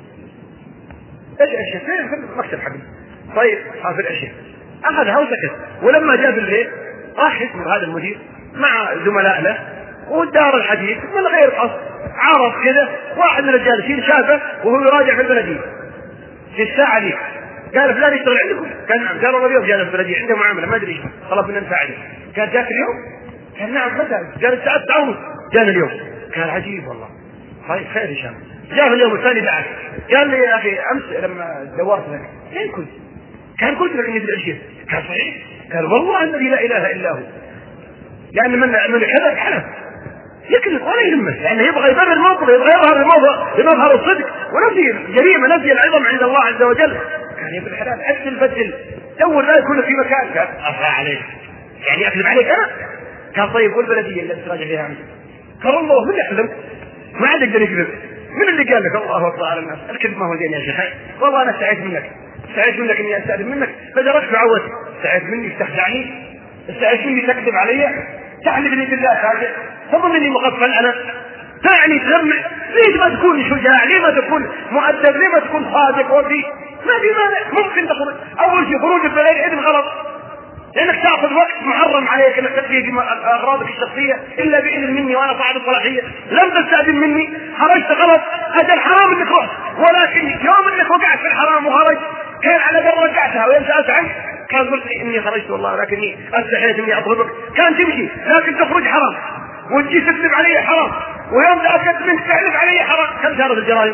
إيش أشياء؟ فين؟ في المكتب حقي. طيب في الأشياء. أخذها وسكت. ولما جاء بالليل راح يسمع هذا المدير مع زملاء له ودار الحديث من غير قصد، عرف كذا واحد من الجالسين شافه وهو يراجع في البلدية في الساعة دي. قال فلان يشتغل عندكم؟ قال والله اليوم جانا في البلدية عنده معاملة ما أدري طلب منا نساعده. قال جاك اليوم؟ قال نعم. متى؟ قال الساعة 9:30 جانا اليوم. قال عجيب والله. طيب خير إن شاء الله. جاء اليوم الثاني دعاك، قال لي يا أخي أمس لما دورت لك فين كنت؟ كان قلت لك إني في العشية. قال صحيح؟ قال والله الذي لا إله إلا هو. لأن من كذا حلف يكذب ولا يهمه، لأنه يبغى يبرر الموقف، يبغى يظهر الصدق ونفي الجريمة، نفي العظم عند الله عز وجل. كان يا ابن الحلال أدل دور لا يكون في مكان. قال أفا عليك، يعني أكذب عليك أنا؟ قال طيب والبلدية اللي تراجع فيها عنك؟ قال الله من يعلم، ما عاد يقدر يكذب. من اللي قال لك الله أكبر على الناس؟ الكذب ما هو دين يا شيخ. والله أنا استعيذ منك إني أستأذن منك، فجرت بعوتي. استعيذ مني تخدعني، استعيذ مني تكذب علي، تحلفني بالله خارج، تظن إني مغفل أنا؟ يعني تغمع. ليه ما تكون شجاع؟ ليه ما تكون مؤدب؟ ليه ما تكون صادق وفي؟ ما في مانع، ممكن تخرج. أول شيء خروجك بغير إذن غلط، لأنك تأخذ وقت محرم عليك أنك تقضي في أغراضك الشخصية إلا بإذن مني وأنا صاحب الصلاحية. لم تستأذن مني، خرجت غلط، أجل حرام إنك رحت، ولكن يوم إنك وقعت في الحرام وخرجت كان على بر رجعتها وإن سألت عنك كان قلت إني خرجت والله لكني أستحيت إني أضربك، كان تمشي. لكن تخرج حرام وتجي تكذب علي حرام، ويوم تأكد منك تحلف علي حرام. كم صارت الجرائم؟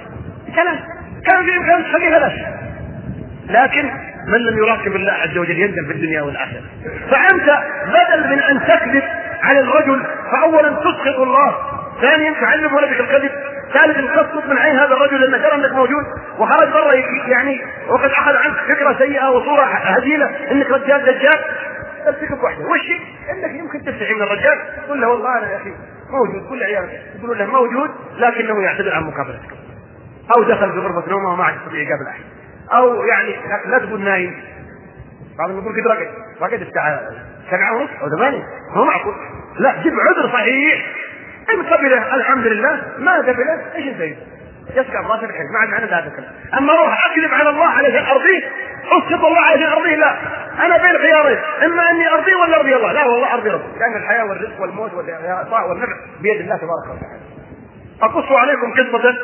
كان في إمكان تخليها لا. لكن من لم يراقب الله عز وجل يندم في الدنيا والآخرة. فأنت بدل من أن تكذب على الرجل فأولا تسخط الله، ثانيا تعلم ولدك الكذب، ثالثا تسقط من عين هذا الرجل لأن ترى أنك موجود وخرج برا يعني وقد أخذ عنك فكرة سيئة وصورة هزيلة أنك رجال دجال. تمسكك واحدة وشي أنك يمكن تستحي من الرجال تقول له والله أنا يا أخي موجود، كل عيالك يقولون له موجود لكنه يعتذر عن مقابلتك، أو دخل في غرفة نومه وما عاد يستطيع يقابل أحد، أو يعني لا تقول نايم. بعضهم يقول قد رقد الساعة 7:30 أو 8، هو معقول؟ لا، جيب عذر صحيح. إن قبله الحمد لله، ما قبله إيش نسوي؟ يسكع راسك الحين ما عاد معنا هذا الكلام. أما أروح أكذب على الله عليه أرضيه، أسقط الله عليه أرضيه، لا، أنا بين خيارين، إما أني أرضيه ولا أرضي الله. لا والله أرضي ربي، لأن الحياة والرزق والموت والعطاء والنفع بيد الله تبارك وتعالى. أقص عليكم قصة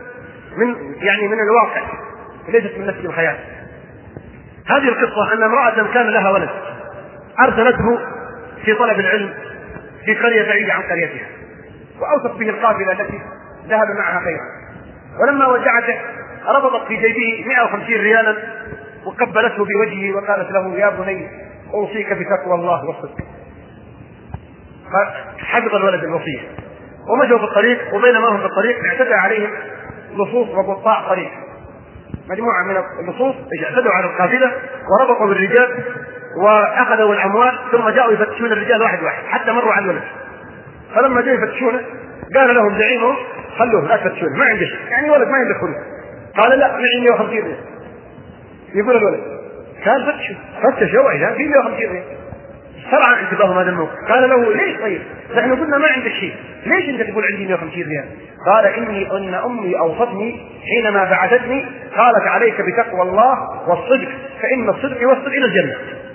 من الواقع ليست من نفس الخيال. هذه القصة أن امرأة كان لها ولد أرسلته في طلب العلم في قرية بعيدة عن قريتها، وأوصت به القافلة التي ذهب معها خيرا، ولما ودعته ربطت في جيبه 150 ريالا وقبلته بوجهه وقالت له يا بني أوصيك بتقوى الله والصدق. فحفظ الولد الوصية ومشوا في الطريق، وبينما هم في الطريق اعتدى عليهم لصوص وقطاع طريق، مجموعة من اللصوص اعتدوا على القافلة وربطوا بالرجال وأخذوا الأموال، ثم جاءوا يفتشون الرجال واحد واحد حتى مروا على الولد. فلما جاءوا يفتشونه قال لهم زعيمهم خلوه لا تفتشونه، ما عندي شيء، يعني ولد ما يدخل. قال لا، معي 150 ريال. يقول الولد قال فتشوا وإذا في 150 ريال. سرع انتباههم هذا الموقف. قال له ليش طيب؟ نحن قلنا ما عندك شيء، ليش انت تقول عندي 150 ريال؟ قال ان امي اوصتني حينما بعثتني قالت عليك بتقوى الله والصدق فان الصدق يوصل الى الجنه،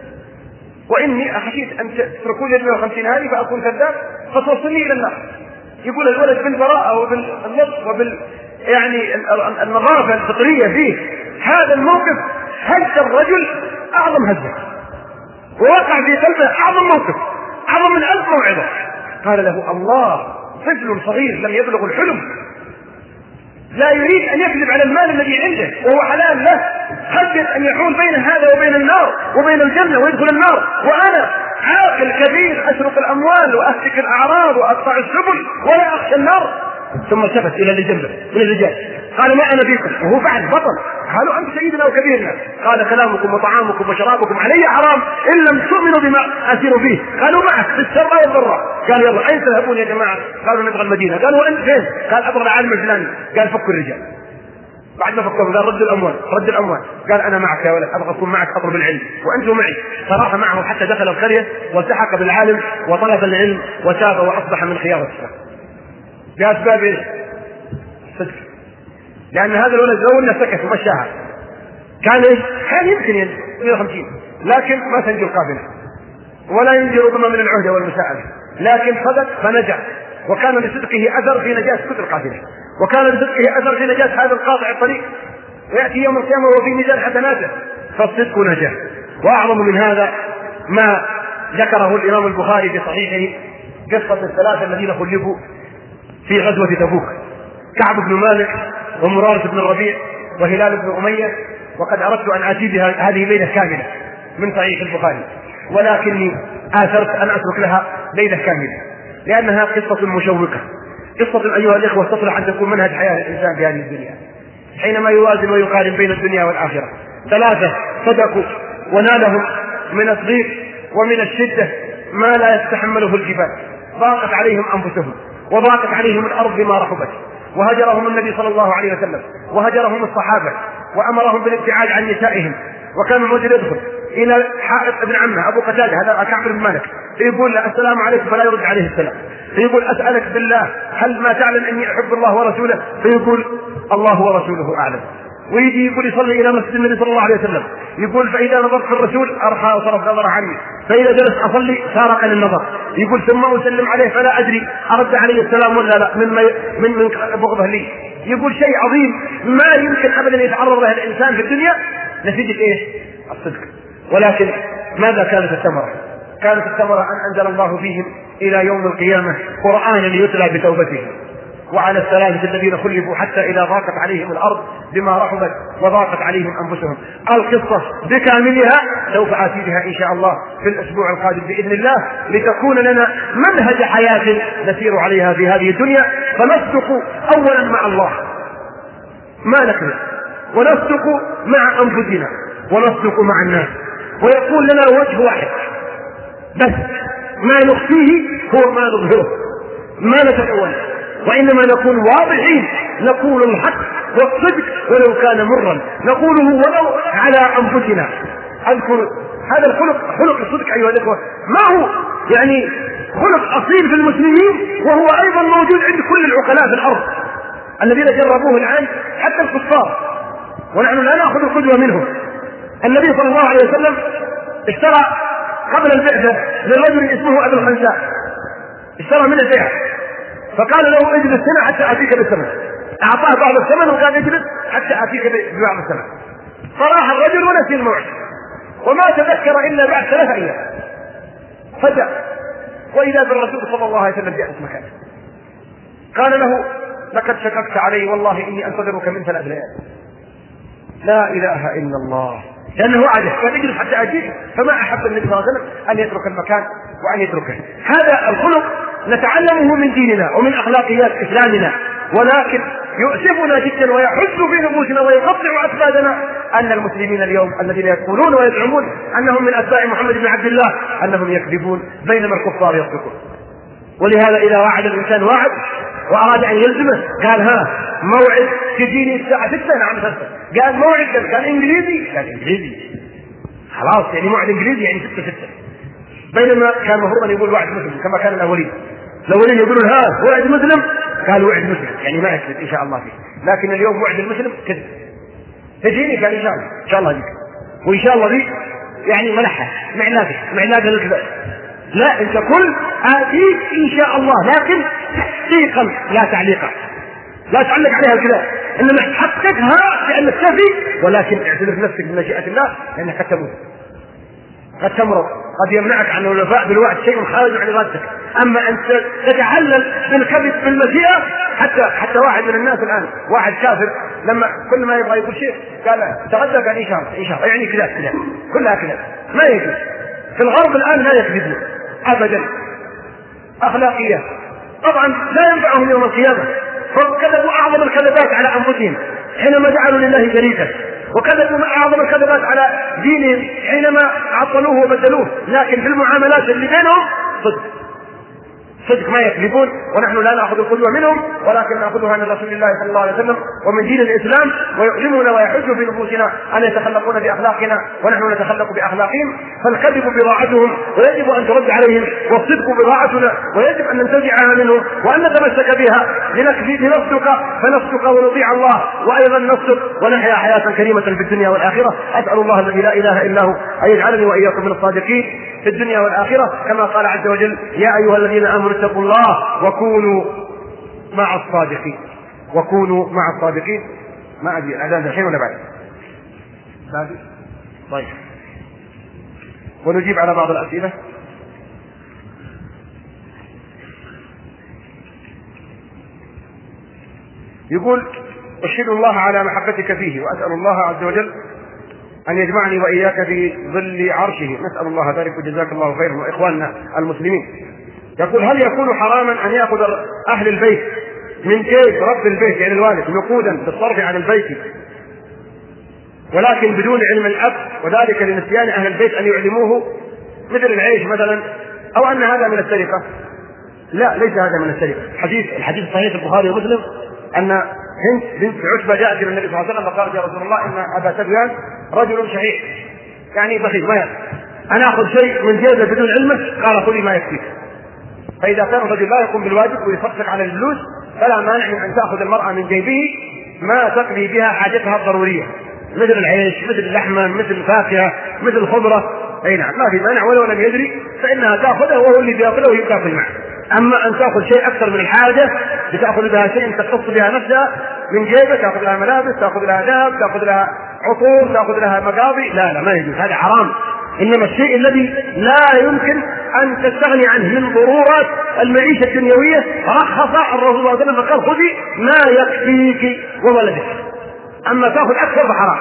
واني اخشيت ان تتركوا لي 150 هذه فاكون كذاب فتوصلني الى النار. يقول الولد بالبراءه وباللطف يعني النظافه الفطريه فيه هذا الموقف هز الرجل اعظم هزه، ووقع في قلبه أعظم موقف أعظم من 1000 موعظة. قال له الله طفل صغير لم يبلغ الحلم لا يريد أن يكذب على المال الذي عنده وهو حلال له، خجل أن يحول بين هذا وبين النار وبين الجنة ويدخل النار، وأنا عاقل كبير أسرق الأموال وأهتك الأعراض وأقطع السبل ولا أخشى النار. ثم التفت إلى اللي جنبه من الرجال قال ما أنا فيكم، وهو بعد بطل. قالوا أنت سيدنا وكبيرنا. قال كلامكم وطعامكم وشرابكم علي حرام إن لم تؤمنوا بما أسير فيه. قالوا معك في السراء والضراء. قال يلا أين تذهبون يا جماعة؟ قالوا نبغى المدينة. قالوا وأنت فين؟ قال أبغى العالم الفلاني. قال فكوا الرجال. بعد ما فكوا قال رد الأموال. قال أنا معك يا ولد، أبغى أكون معك أطلب العلم وأنتم معي. فراح معه حتى دخل القرية والتحق بالعالم وطلب العلم وتاب وأصبح من خيار الإسلام. بأسباب إيش؟ صدق. لأن هذا الولد لو أنه سكت ومشاها كان إيش؟ كان يمكن 150 لكن ما تنجو القافلة ولا ينجي ربما من العهدة والمساعدة، لكن صدق فنجح، وكان لصدقه أثر في نجاة كل القافلة، وكان لصدقه أثر في نجاة هذا القاطع الطريق، ويأتي يوم القيامة وفي ميزان حسناته. فالصدق نجاة. وأعظم من هذا ما ذكره الإمام البخاري في صحيحه قصة الثلاثة الذين خلفوا في غزوة تبوك، كعب بن مالك ومرارة بن الربيع وهلال بن أمية. وقد أردت أن آتي بها هذه ليلة كاملة من صحيح البخاري، ولكني آثرت أن أترك لها ليلة كاملة لأنها قصة مشوقة، قصة أيها الإخوة تصلح أن تكون منهج حياة الإنسان في هذه الدنيا حينما يوازن ويقارن بين الدنيا والآخرة. ثلاثة صدقوا ونالهم من الضيق ومن الشدة ما لا يستحمله الجبال. ضاقت عليهم أنفسهم وضاقت عليهم الأرض بما رحبت، وهجرهم النبي صلى الله عليه وسلم وهجرهم الصحابة وأمرهم بالابتعاد عن نسائهم. وكان الرجل يدخل إلى حائط ابن عمه أبو قتادة هذا كعب بن مالك يقول له السلام عليكم فلا يرد عليه السلام، فيقول أسألك بالله هل ما تعلم أني أحب الله ورسوله؟ فيقول الله ورسوله أعلم. ويجي يقول يصلي إلى مسجد النبي صلى الله عليه وسلم يقول فإذا نظرت في الرسول أرخى وصرف نظر عني، فإذا جلس أصلي سارقني النظر. يقول ثم أسلم عليه فلا أدري أرد عليه السلام ولا لا من بغضه لي. يقول شيء عظيم ما يمكن أبدا يتعرض له الإنسان في الدنيا نتيجة إيه؟ الصدق. ولكن ماذا كانت الثمرة؟ كانت الثمرة أن أنزل الله فيهم إلى يوم القيامة قرآنا يتلى بتوبتهم، وعلى الثلاثة الذين خلفوا حتى إذا ضاقت عليهم الأرض بما رحبت وضاقت عليهم أنفسهم. القصة بكاملها سوف آتي بها إن شاء الله في الأسبوع القادم بإذن الله، لتكون لنا منهج حياة نسير عليها في هذه الدنيا. فنصدق أولا مع الله ما نكذب، ونصدق مع أنفسنا، ونصدق مع الناس، ويكون لنا وجه واحد بس ما نخفيه هو ما نظهره، ما نتأول، وإنما نكون واضحين، نقول الحق والصدق ولو كان مرا، نقوله ولو على أنفسنا. أذكر هذا الخلق، خلق الصدق أيها الأخوة، ما هو يعني خلق أصيل في المسلمين، وهو أيضا موجود عند كل العقلاء في الأرض الذين جربوه الآن حتى الكفار، ونحن لا نأخذ القدوة منهم. النبي صلى الله عليه وسلم اشترى قبل البعثة لرجل اسمه أبي الخنساء، اشترى منه بيعة، فقال له اجلس هنا حتى آتيك بالثمن. أعطاه بعض الثمن وقال اجلس حتى آتيك ببعض الثمن. فراح الرجل ونسي الموعد وما تذكر إلا بعد 3 أيام، فجاء وإذا بالرسول صلى الله عليه وسلم جاء مكانه، قال له لقد شككت علي والله إني أنتظرك من 3 ليال. لا إله إلا الله، لأنه وعده وتجلس حتى أجيك. فما أحب النبي صلى الله عليه وسلم أن يترك المكان وأن يتركه. هذا الخلق نتعلمه من ديننا ومن أخلاقيات إسلامنا، ولكن يؤسفنا جدا ويحز في نفوسنا ويقطع أكبادنا أن المسلمين اليوم الذين يقولون ويزعمون أنهم من أتباع محمد بن عبد الله أنهم يكذبون بينما الكفار يصدقون. ولهذا إذا وعد الإنسان وعد وأراد أن يلزمه قال ها موعد تجيني الساعة 6، نعم 6، قال موعد كان إنجليزي، قال إنجليزي خلاص يعني موعد إنجليزي يعني 6، بينما كان المفروض أن يقول وعد مسلم كما كان الأولين يقولون ها وعد مسلم، قال وعد مسلم يعني ما يكذب إن شاء الله فيه. لكن اليوم وعد المسلم كذب، تجيني قال إن شاء الله ديك، وإن شاء الله دي يعني ملحة معناك للكذب. لا انت كل آتيك ان شاء الله، لكن تحقيقا لا تعليقا، لا تعلق عليها الكلام، انما تحققها لانك تفي، ولكن اعترف نفسك بمشيئة الله لانك قد تمرض، قد يمنعك عن الوفاء بالوعد شيء خارج عن ارادتك. اما ان تتعلل بالكذب بالمشيئة، حتى واحد من الناس الان واحد كافر لما كل ما يبغى يقول شيء قال تغدى قال ان شاء الله يعني كذا كلها كذا ما يجوز. في الغرب الان لا يكذبون ابدا، اخلاقيات طبعا لا ينفعهم يوم القيامه، فكذبوا اعظم الكذبات على انفسهم حينما جعلوا لله شريكا، وكذبوا اعظم الكذبات على دينهم حينما عطلوه وبدلوه. لكن في المعاملات اللي بينهم صدق ما يكذبون، ونحن لا نأخذ القدوة منهم ولكن نأخذها من رسول الله صلى الله عليه وسلم ومن دين الإسلام. ويؤلمنا ويحج في نفوسنا أن يتخلقون بأخلاقنا ونحن نتخلق بأخلاقهم. فالكذب بضاعتهم ويجب أن ترد عليهم، والصدق بضاعتنا ويجب أن ننتزعها منه وأن نتمسك بها لنصدق فنصدق ونطيع الله، وأيضا نصدق ونحيا حياة كريمة في الدنيا والآخرة. أسأل الله الذي لا إله إلا هو أن يجعلني وإياكم من الصادقين في الدنيا والآخرة، كما قال عز وجل يا أيها الذين آمنوا اتقوا الله وكونوا مع الصادقين. ما أدري الأذان الحين ولا بعد؟ طيب، ونجيب على بعض الأسئلة. يقول أشهد الله على محبتك فيه وأسأل الله عز وجل أن يجمعني وإياك في ظل عرشه. نسأل الله ذلك وجزاك الله خيرا وإخواننا المسلمين. يقول هل يكون حراما أن يأخذ أهل البيت من كيس رب البيت يعني الوالد نقودا بالصرف عن البيت ولكن بدون علم الأب، وذلك لنسيان أهل البيت أن يعلموه، مثل العيش مثلا، أو أن هذا من السرقة. لا، ليس هذا من السرقة. الحديث صحيح البخاري ومسلم أن هند بنت عتبة جاءت إلى النبي صلى الله عليه وسلم فقالت: يا رسول الله، إن أبا سفيان رجل شحيح، يعني بخيل، ما أنا أخذ شيء من جيبه بدون علمه. قال: خذي ما يكفيك. فإذا كان الرجل لا يقوم بالواجب ويصدق على الفلوس فلا مانع من أن تأخذ المرأة من جيبه ما تقضي بها حاجتها الضرورية، مثل العيش، مثل اللحمة، مثل الفاكهة، مثل الخضرة. أي نعم، ما في مانع، ولو لم يدري فإنها تأخذه وهو اللي بيأخذه وهي تأكل معه. أما أن تأخذ شيء أكثر من الحاجة، بتأخذ بها شيء تختص بها نفسها من جيبك، تأخذ لها ملابس، تأخذ لها ذهب، تأخذ لها عطور، تأخذ لها مقاضي، لا ما يجوز، هذا حرام. إنما الشيء الذي لا يمكن أن تستغني عنه من ضرورات المعيشة الدنيوية رخص الرسول صلى الله عليه وسلم فقال: خذي ما يكفيك وولدك. أما تأخذ أكثر فحرام.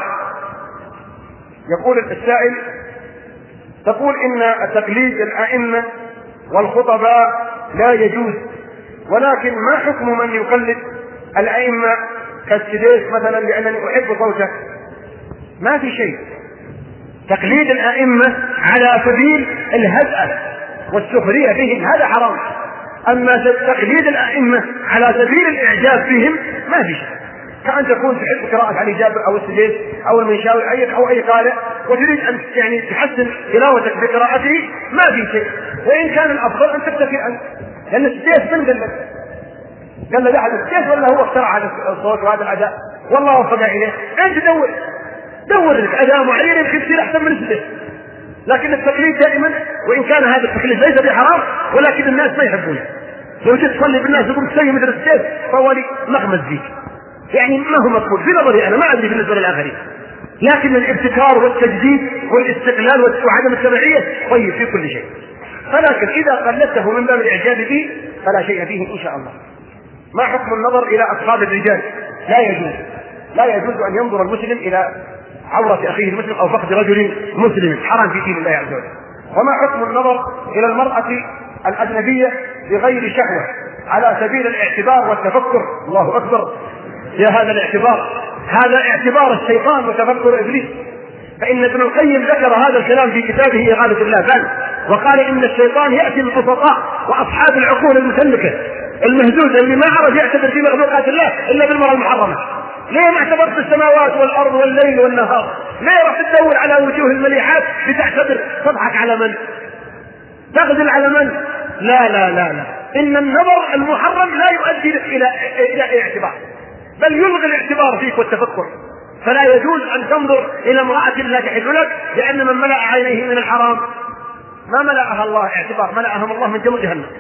يقول السائل: تقول إن تقليد الأئمة والخطباء لا يجوز، ولكن ما حكم من يقلد الأئمة كالسديس مثلا لأنني أحب صوته؟ ما في شيء. تقليد الأئمة على سبيل الهزء والسخرية بهم هذا حرام. أما تقليد الأئمة على سبيل الإعجاب بهم ما في شيء. كأن تكون تحب قراءة علي جابر أو السديس أو المنشاوي أو أي قارئ وتريد أن يعني تحسن تلاوتك بقراءته، ما في شيء. وإن كان الأفضل أن تكتفي أنت، لأن السديس من قال له أحد السديس ولا هو اخترع هذا الصوت وهذا الأداء؟ والله وفق إليه. أنت دور لك أداء معين يمكن تصير أحسن من السديس. لكن التقليد دائما، وإن كان هذا التقليد ليس بحرام، ولكن الناس ما يحبونه. لو جيت تصلي بالناس يقول تسوي مثل السديس فهو لي مغمز فيك، يعني ما هو مقبول في نظري أنا، ما أدري بالنسبة للآخرين. لكن الابتكار والتجديد والاستقلال وعدم التبعية طيب في كل شيء. ولكن إذا قلدته من باب الإعجاب به فلا شيء فيه إن شاء الله. ما حكم النظر إلى أصحاب الرجال؟ لا يجوز أن ينظر المسلم إلى عورة أخيه المسلم أو فقد رجل مسلم، حرام في دين الله عز وجل. وما حكم النظر إلى المرأة الأجنبية بغير شهوة على سبيل الاعتبار والتفكر؟ الله أكبر يا هذا الاعتبار، هذا اعتبار الشيطان وتفكر إبليس. فإن ابن القيم ذكر هذا الكلام في كتابه إغاثة اللهفان، وقال إن الشيطان يأتي للبسطاء وأصحاب العقول المسلكة المهزوزة اللي ما عرف يعتبر في مخلوقات الله إلا بالمرأة المحرمة. ليه ما اعتبرت السماوات والأرض والليل والنهار؟ ليه رح تدور على وجوه المليحات بتعتبر؟ تضحك على من؟ تغزل على من؟ لا. إن النظر المحرم لا يؤدي إلى اعتبار، بل يلغي الاعتبار فيك والتفكر. فلا يجوز أن تنظر إلى امرأة لا تحل لك، لأن من ملأ عينيه من الحرام ما ملأها الله اعتبار، ملأهم الله من جمر جهنم.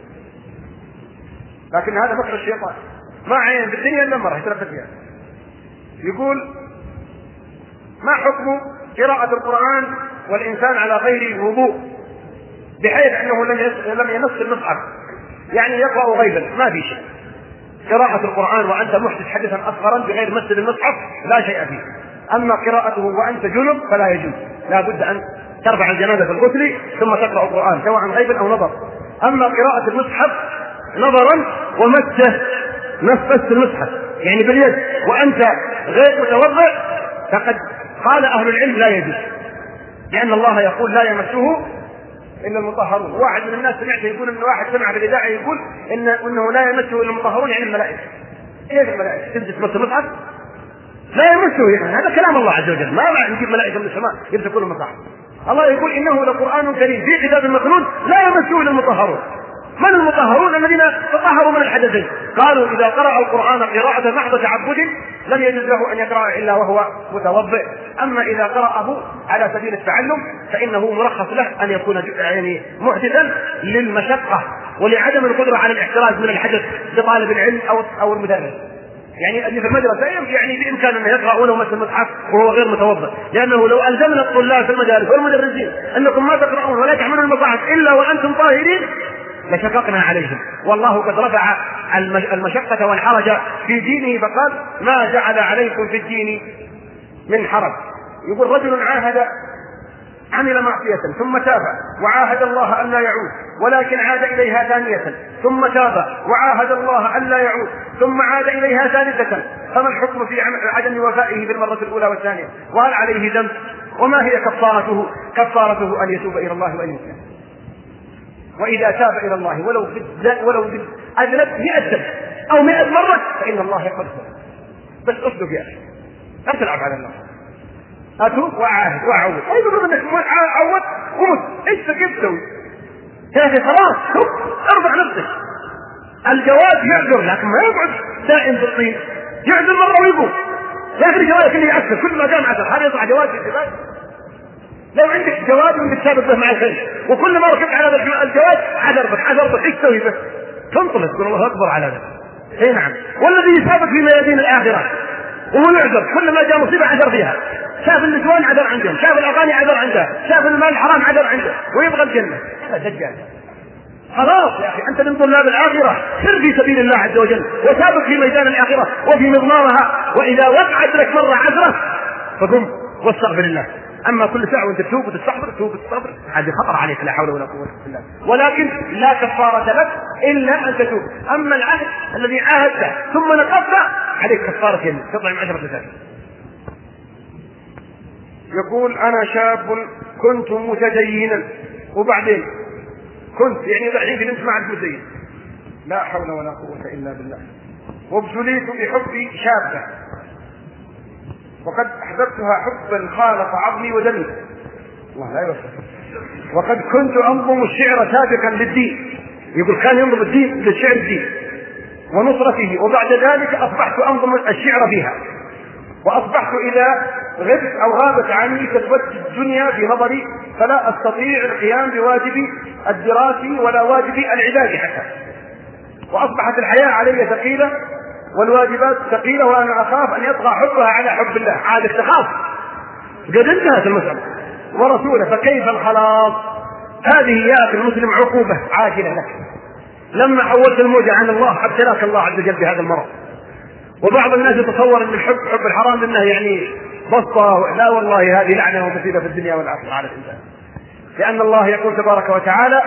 لكن هذا مكر الشيطان، ما عين في الدنيا إلا مرة يتلفت فيها. يقول: ما حكم قراءة القرآن والإنسان على غير وضوء بحيث أنه لم ينص المصحف، يعني يقرأ غيبا؟ ما في شيء. قراءة القرآن وأنت محدث حدثا أصغرا بغير مس المصحف لا شيء فيه. أما قراءته وأنت جنب فلا يجوز، لا بد أن ترفع الجنازة في الغسل ثم تقرأ القرآن سواء غيبا أو نظر. أما قراءة المصحف نظرا ومسه، نفس المصحف يعني باليد وأنت غير متوضئ، فقد قال أهل العلم لا يجوز، لأن الله يقول: لا يمسه إلا المطهرون. واحد من الناس سمعته يقول إن واحد سمع بالإذاعة يقول إنه لا يمسه إلا المطهرون، يعني الملائكة. إيه الملائكة تنزل تمس المصحف؟ لا يمسه، يعني هذا كلام الله عز وجل، ما نجيب ملائكة من السماء يمسكون المصحف. الله يقول: إنه لقرآن كريم في كتاب مكنون لا يمسه إلا المطهرون. من المطهرون؟ الذين تطهروا من الحدثين. قالوا: إذا قرأ القرآن قراءة محض تعبد لم يجوز له أن يقرأ إلا وهو متوضئ. أما إذا قرأه على سبيل التعلم فإنه مرخص له أن يكون يعني محدثا للمشقة ولعدم القدرة على الاحتراز من الحدث لطالب العلم أو المدرس. يعني اللي في المدرسة يعني بإمكان أن يقرأ ولو مثل المصحف وهو غير متوضئ، لأنه لو ألزمنا الطلاب في المدارس والمدرسين أنكم ما تقرؤون ولا تحملون المصحف إلا وأنتم طاهرين لشققنا عليهم. والله قد رفع المشقة والحرج في دينه فقال: ما جعل عليكم في الدين من حرج. يقول: رجل عاهد عمل معصية ثم تاب وعاهد الله أن لا يعود، ولكن عاد إليها ثانية ثم تاب وعاهد الله أن لا يعود، ثم عاد إليها ثالثة، فما الحكم في عدم وفائه بالمرة الأولى والثانية؟ وهل عليه ذنب؟ وما هي كفارته؟ كفارته أن يتوب إلى الله وأن يسلم. وإذا تاب إلى الله ولو أذنب 100 ذنب أو 100 مرة فإن الله يغفر. بس أصدق يا أخي، لا تلعب على الله. أتوب وأعاهد وأعود، أيضا أنك عود ومت، إيش كيف تسوي؟ يا أخي خلاص ارفع نفسك. الجواد يعذر لكن ما يقعد دائم بالطين، يعذر مرة ويقوم. يا أخي الجواد كله يعذر، كل ما كان عذر هذا يطلع جواد في الجبال. لو عندك جواد وانت تسابق به مع الخير وكل ما ركبت على الجواد عذر بك، ايش تسوي به؟ تنطلق تقول الله أكبر على ذلك. اي نعم. والذي يسابق في ميادين الآخرة وهو يعذر، كل ما جاء مصيبة عذر فيها. شاف النسوان عذر عندهم، شاف الأغاني عذر عنده، شاف المال الحرام عذر عنده، ويبغى الجنة. هذا دجال. خلاص يا أخي، أنت من طلاب الآخرة، سر في سبيل الله عز وجل وسابق في ميدان الآخرة وفي مضمارها. وإذا وقعت لك مرة عذرة فقم واستغفر الله. أما كل ساعة وأنت تتوب وتستغفر هذه خطر عليك، لا حول ولا قوة إلا بالله. ولكن لا كفارة لك إلا أن تتوب. أما العهد الذي عاهدته ثم نقضته عليك كفارة يمين، تطعم 10 مساكين. يقول أنا شاب كنت متدينا وبعدين كنت يعني ضعيف نسمع المتدين، لا حول ولا قوة إلا بالله، وابتليت بحب شابة وقد أحببتها حبا خالط عظمي ودمي، الله لا يوفق. وقد كنت أنظم الشعر سابقا للدين، يقول كان ينظم الدين للشعر الدين ونصرته، وبعد ذلك أصبحت أنظم الشعر فيها، وأصبحت إذا غبت أو غابت عني تثبت الدنيا في نظري، فلا أستطيع القيام بواجبي الدراسي ولا واجبي العبادي حتى، وأصبحت الحياة علي ثقيلة والواجبات ثقيلة، وأنا أخاف أن يطغى حبها على حب الله. عادك تخاف، قد انتهت المسألة ورسوله، فكيف الخلاص؟ هذه يا أخي المسلم عقوبة عاجلة لك، لما حولت الموجة عن الله ابتلاك الله عز وجل بهذا المرض. وبعض الناس يتصور أن حب الحرام أنه يعني بسطة، لا والله هذه لعنة ومصيبة في الدنيا والآخرة على الإنسان، لأن الله يقول تبارك وتعالى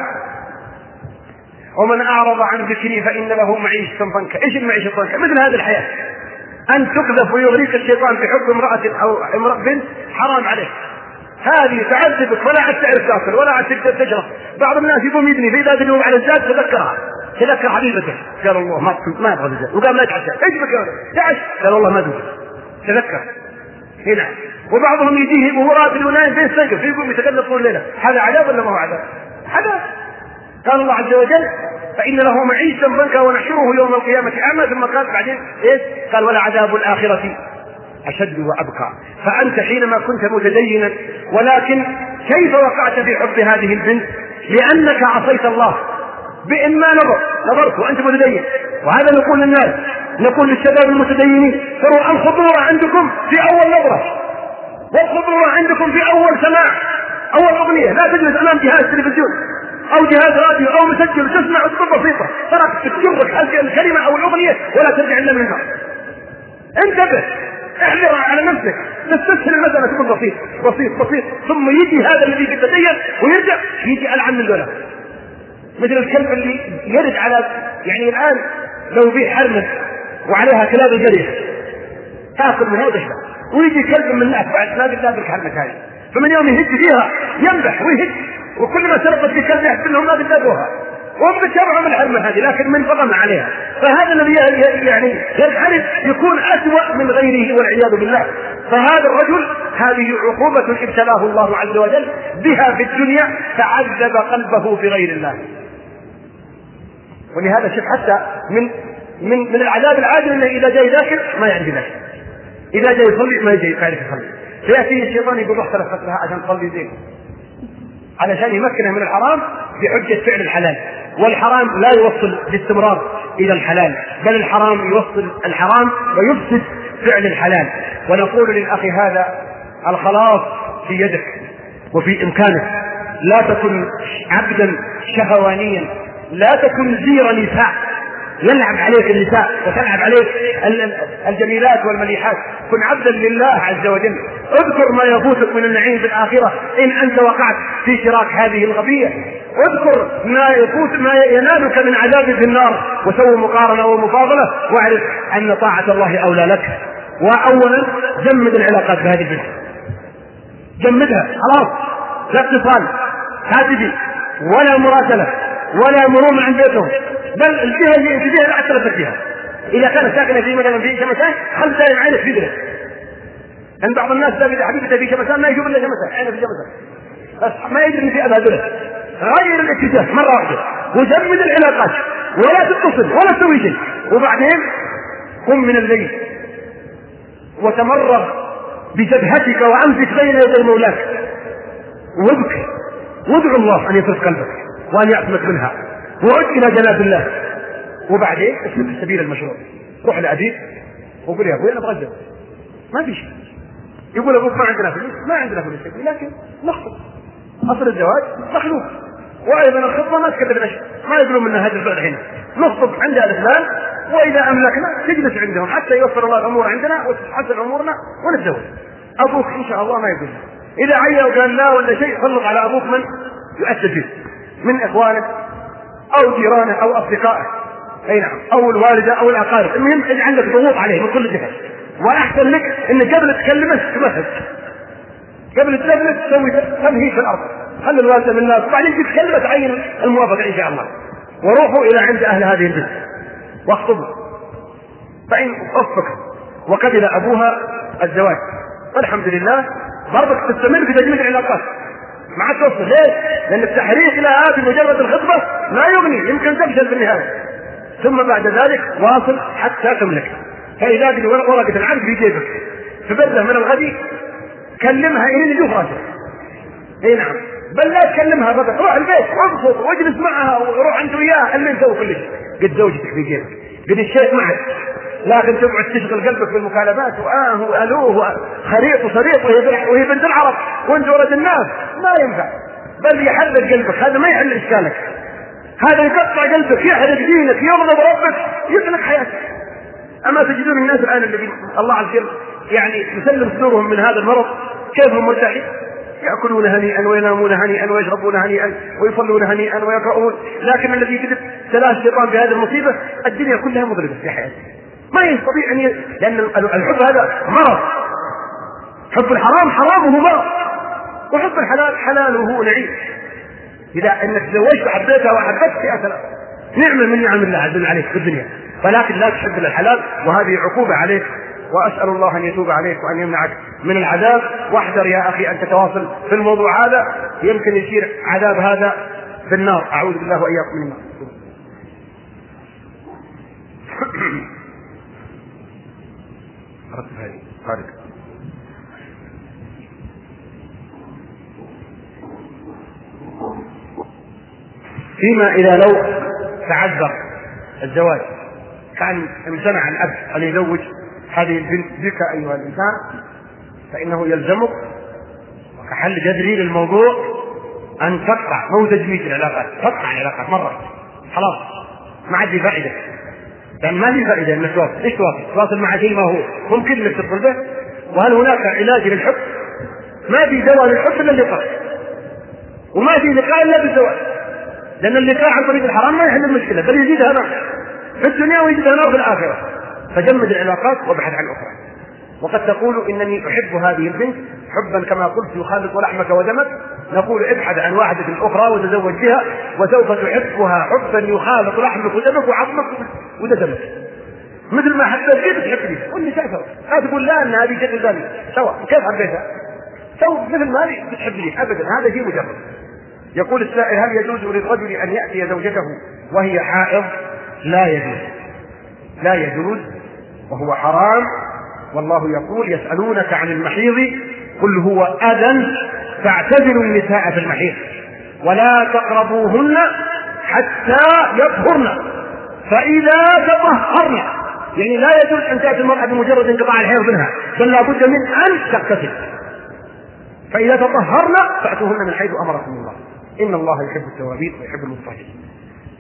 ومن أعرض عن ذكري فإن له معيشة ضنكا. إيش المعيشة الضنكا؟ مثل هذه الحياة، أن تقذف ويغريك الشيطان في حب امرأة أو امرأة بنت حرام عليك، هذه تعذبك ولا عاد تعرف تاكل ولا عاد تقدر تشرب. بعض الناس يقوم يبني فإذا تدوم على الزاد تذكر حبيبته، قال الله ما يبغى الزاد، وقام لا يتعشى. ايش بك تعش؟ قال والله ما دوب، تذكر هنا. وبعضهم يجيه وهو راتب ونايم في السجن يقوم يتقلب طول الليله، هذا عذاب ولا ما هو عذاب؟ عذاب. قال الله عز وجل فإن له معيشة ضنكا ونحشره يوم القيامة أعمى، ثم قال بعدين ايش؟ قال ولا عذاب الآخرة أشد وأبقى. فأنت حينما كنت متدينا، ولكن كيف وقعت في حب هذه البنت؟ لأنك عصيت الله بإما نظرت وأنت متدين. وهذا نقول للناس، نقول للشباب المتدينين تروا الخطورة عندكم في أول نظرة، والخطورة عندكم في أول سماع، أول أغنية. لا تجلس أمام جهاز تلفزيون أو جهاز راديو أو مسجل تسمع أسلوب بسيطة تراك تجرك هذه الكلمة أو الأغنية ولا ترجع إلا من النار. انتبه، احذر على نفسك، تستسهل المسألة تكون بسيط، ثم يجي هذا الذي يتدين ويرجع يجي ألعن من دولة، مثل الكلب اللي يرد على يعني الآن لو فيه حرمة وعليها كلاب جريح تأكل من هذا الشيء، ويجي كلب من الناس بعد ما قد الحرمة هذه، فمن يوم يهج فيها ينبح ويهج، وكل ما سرقت في كلب يحسن لهم ما قد وهم بتشرعوا من الحرمة هذه لكن من فضل عليها. فهذا الذي يعني ينحرف يكون أسوأ من غيره والعياذ بالله. فهذا الرجل هذه عقوبة ابتلاه الله عز وجل بها في الدنيا، تعذب قلبه بغير الله. ولهذا شوف حتى من العذاب العاجل انه اذا جاي ذاكر ما يعرف ذاكر، اذا جاي يصلي ما يجي يعرف يصلي، فيأتيه الشيطان يقول روح تلفت لها عشان تصلي زين، علشان يمكنه من الحرام بحجة فعل الحلال. والحرام لا يوصل باستمرار إلى الحلال، بل الحرام يوصل الحرام ويفسد فعل الحلال. ونقول للأخ هذا الخلاص في يدك وفي إمكانك، لا تكن عبدا شهوانيا، لا تكن زير نساء، يلعب عليك النساء وتلعب عليك الجميلات والمليحات. كن عبدا لله عز وجل. اذكر ما يفوتك من النعيم في الآخرة إن أنت وقعت في شراك هذه الغبية. اذكر ما ينالك من عذاب في النار، وسوي مقارنة ومفاضلة، واعرف أن طاعة الله أولى لك. وأولا جمد العلاقات بهذه البنت، جمدها خلاص، لا اتصال هاتفي ولا مراسلة ولا مرور من عند بيتهم، بل الجهة اللي انت فيها لا اعترفت بها. إذا كانت ساكنة في مثلا في شمسان خلف دائم عينك في ذلك. أن بعض الناس تجد حبيبته في شمسان ما يشوف إلا شمسان، عينه في شمسان بس ما يدري في أبها ذلك. غير الاتجاه مرة واحدة وجمد العلاقات، ولا تتصل ولا تسوي شيء. وبعدين قم من الليل وتمرغ بجبهتك وأنفك بين يدي مولاك وابكي وادعو الله أن يفرج قلبك وأن يعصمك منها، وعد إلى جناب الله. وبعدين اسلك السبيل المشروع، روح لأبيك وقول يا أبوي أنا أبغى أتزوج، ما في شيء. يقول أبوك ما عندنا فلوس، ما عندنا فلوس، لكن نخطب، أصل الزواج مخلوق، وأيضا الخطبة ما تكلفنا شيء، ما يقولون منا هذا الفعل هنا، نخطب عند الفلان وإذا أملكنا تجلس عندهم حتى يوفر الله الأمور عندنا وتتحسن أمورنا ونتزوج. أبوك إن شاء الله ما يقول، إذا عيا وقال لا ولا شيء خلط على أبوك من يؤثر فيه من إخوانه أو جيرانه أو أصدقائه، أي نعم، أو الوالدة أو الأقارب. المهم إذا عندك ضغوط عليه من كل جهة. وأحسن لك إن قبل تكلمه تمهد، قبل تكلمه تسوي تمهيد في الأرض، خلي الوالدة من الناس وبعدين تكلمه تعين الموافقة إن شاء الله. وروحوا إلى عند أهل هذه البلد واخطبوا، فإن وفق وقبل أبوها الزواج فالحمد لله برضك تستمر في تجميد العلاقات مع التصل. ليش؟ لأن التحريك لها بمجرد الخطبة لا يغني، يمكن تفشل في النهاية. ثم بعد ذلك واصل حتى تملك. فإذا ورقة العقد في جيبك فبدأ من الغد كلمها إلى نجوم راسك. اي نعم، بل لا تكلمها بقى، روح البيت واقصد واجلس معها وروح انت وياها اللي نسوي كل شيء. قد زوجتك في جيبك، قد الشيء معك، لكن تقعد تشغل قلبك بالمكالمات والوه خريط وصريط وهي بنت العرب وانت ولد الناس، ما ينفع. بل يحرق قلبك، هذا ما يحل اشكالك، هذا يقطع قلبك، يحرق دينك، يغضب ربك، يسلك حياتك. اما تجدون الناس الان الذين الله عز وجل يعني يسلم صدورهم من هذا المرض كيف هم مرتاحين، يأكلون هنيئا وينامون هنيئا ويشربون هنيئا ويصلون هنيئا ويقرؤون. لكن الذي يجد ابتلاه الشيطان بهذه المصيبة الدنيا كلها مضربة في حياته، ما يستطيع أن لأن الحب هذا مرض. حب الحرام حرامه مرض، وحب الحلال حلاله نعيم. إذا أنك تزوجت حبيتها وحبتك يا سلام، نعمة من نعم الله عز وجل عليك في الدنيا، ولكن لا تحب الحلال وهذه عقوبة عليك. وأسأل الله أن يتوب عليك وأن يمنعك من العذاب. واحذر يا أخي أن تتواصل في الموضوع هذا، يمكن يصير عذاب هذا في النار، أعوذ بالله وإياكم من النار. فيما إذا لو تعذر الزواج كان امتنع الأب أن يزوج هذه البنت بك أيها الإنسان، فإنه يلزمك كحل جذري للموضوع أن تقطع، مو تجميد العلاقات، تقطع العلاقات مرة خلاص، ما عاد فائدة. لأن ما في فائدة أنك تواصل. إيش تواصل مع شيء ما هو ممكن أنك تدخل به؟ وهل هناك علاج للحب؟ ما في دواء للحب إلا اللقاء، وما في لقاء إلا بالزواج، لأن اللقاء عن طريق الحرام ما يحل المشكلة بل يزيدها نار في الدنيا ويزيدها نار في الآخرة. فجمد العلاقات وابحث عن أخرى. وقد تقول إنني أحب هذه البنت حبا كما قلت يخالط لحمك ودمك، نقول ابحث عن واحدة أخرى وتزوج بها، وسوف تحبها حبا يخالط لحمك ودمك وعظمك ودمك، مثل ما حبيت تحبني والنساء سوا. لا تقول لا أن هذه شكل ثاني سوا، كيف حبيتها سوا مثل ما تحبني أبدا، هذا شيء مجرد. يقول السائل هل يجوز للرجل أن يأتي زوجته وهي حائض؟ لا يجوز، لا يجوز وهو حرام. والله يقول يسألونك عن المحيض قل هو أذى فاعتزلوا النساء في المحيض ولا تقربوهن حتى يطهرن فإذا تطهرن، يعني لا يجوز أن تأتي المرأة بمجرد انقطاع الحيض منها، بل لا بد من أن تغتسل. فإذا تطهرن فأتوهن من حيث أمركم الله، إن الله يحب التوابين ويحب المطهرين.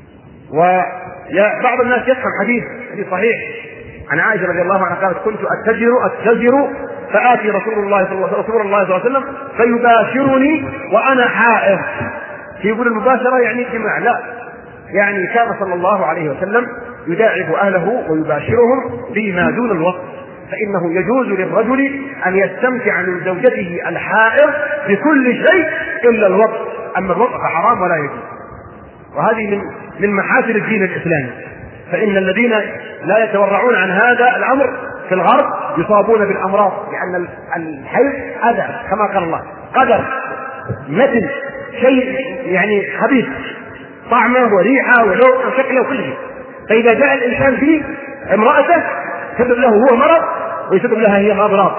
وبعض الناس يفهم حديث صحيح عن عائشة رضي الله عنها قالت: كنت أتجر فآتي رسول الله صلى الله عليه وسلم فيباشرني وأنا حائض. يقول المباشرة يعني الجماع، لا، يعني كان صلى الله عليه وسلم يداعب أهله ويباشرهم فيما دون الوقت، فإنه يجوز للرجل أن يستمتع من زوجته الحائض بكل شيء إلا الوقت، أما الوقت فحرام ولا يجوز. وهذه من محاسن الدين الإسلامي. فإن الذين لا يتورعون عن هذا الأمر في الغرب يصابون بالأمراض، لأن الحيض أذى كما قال الله، قدر مثل شيء يعني خبيث، طعمه وريحه ولون وشكله وكل شيء. فإذا جاء الإنسان فيه امرأته سبب له هو مرض ويسبب لها هي أمراض،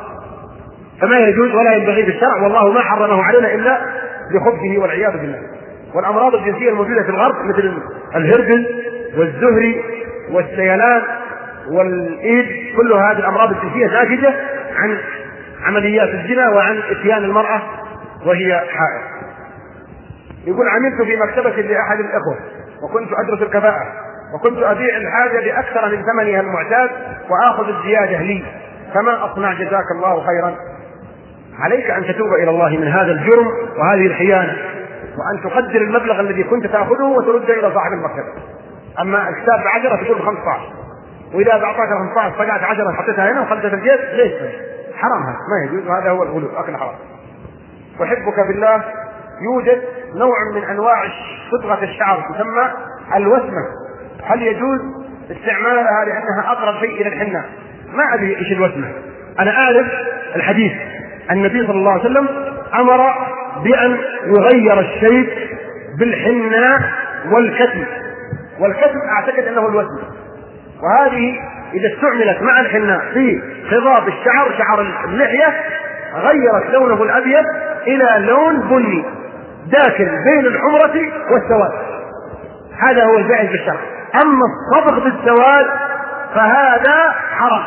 فما يجوز ولا ينبغي بالشرع، والله ما حرمه علينا إلا لخبثه والعياذ بالله. والأمراض الجنسية الموجودة في الغرب مثل الهربل والزهري والسيلان والإيد، كل هذه الأمراض الجنسية ناتجة عن عمليات الزنا وعن إتيان المرأة وهي حائض. يقول: عملت في مكتبة لأحد الإخوة وكنت أدرس الكفاءة، وكنت أبيع الحاجة بأكثر من ثمنها المعتاد وآخذ الزيادة لي، فما أصنع جزاك الله خيرا؟ عليك أن تتوب إلى الله من هذا الجرم وهذه الخيانة، وأن تقدر المبلغ الذي كنت تأخذه وترد إلى صاحب المكتبة. أما الكتاب ب10 تقول 15، وإذا أعطاك 15 فقعت 10 حطيتها هنا وخلتها في الجيب، ليش؟ حرام، هذا ما يجوز، وهذا هو الغلو، أكل حرام. وحبك بالله، يوجد نوع من أنواع صبغة الشعر تسمى الوسمة، هل يجوز استعمالها لأنها أقرب شيء إلى الحناء؟ ما أدري إيش الوسمة. أنا أعرف الحديث النبي صلى الله عليه وسلم أمر بأن يغير الشيب بالحناء والكتم، والكتم أعتقد أنه الوسمة، وهذه إذا استعملت مع الحناء في خضاب الشعر، شعر اللحية، غيرت لونه الأبيض إلى لون بني داخل بين الحمرة والسواد، هذا هو الجائز بالشرع. أما الصبغ بالسواد فهذا حرام،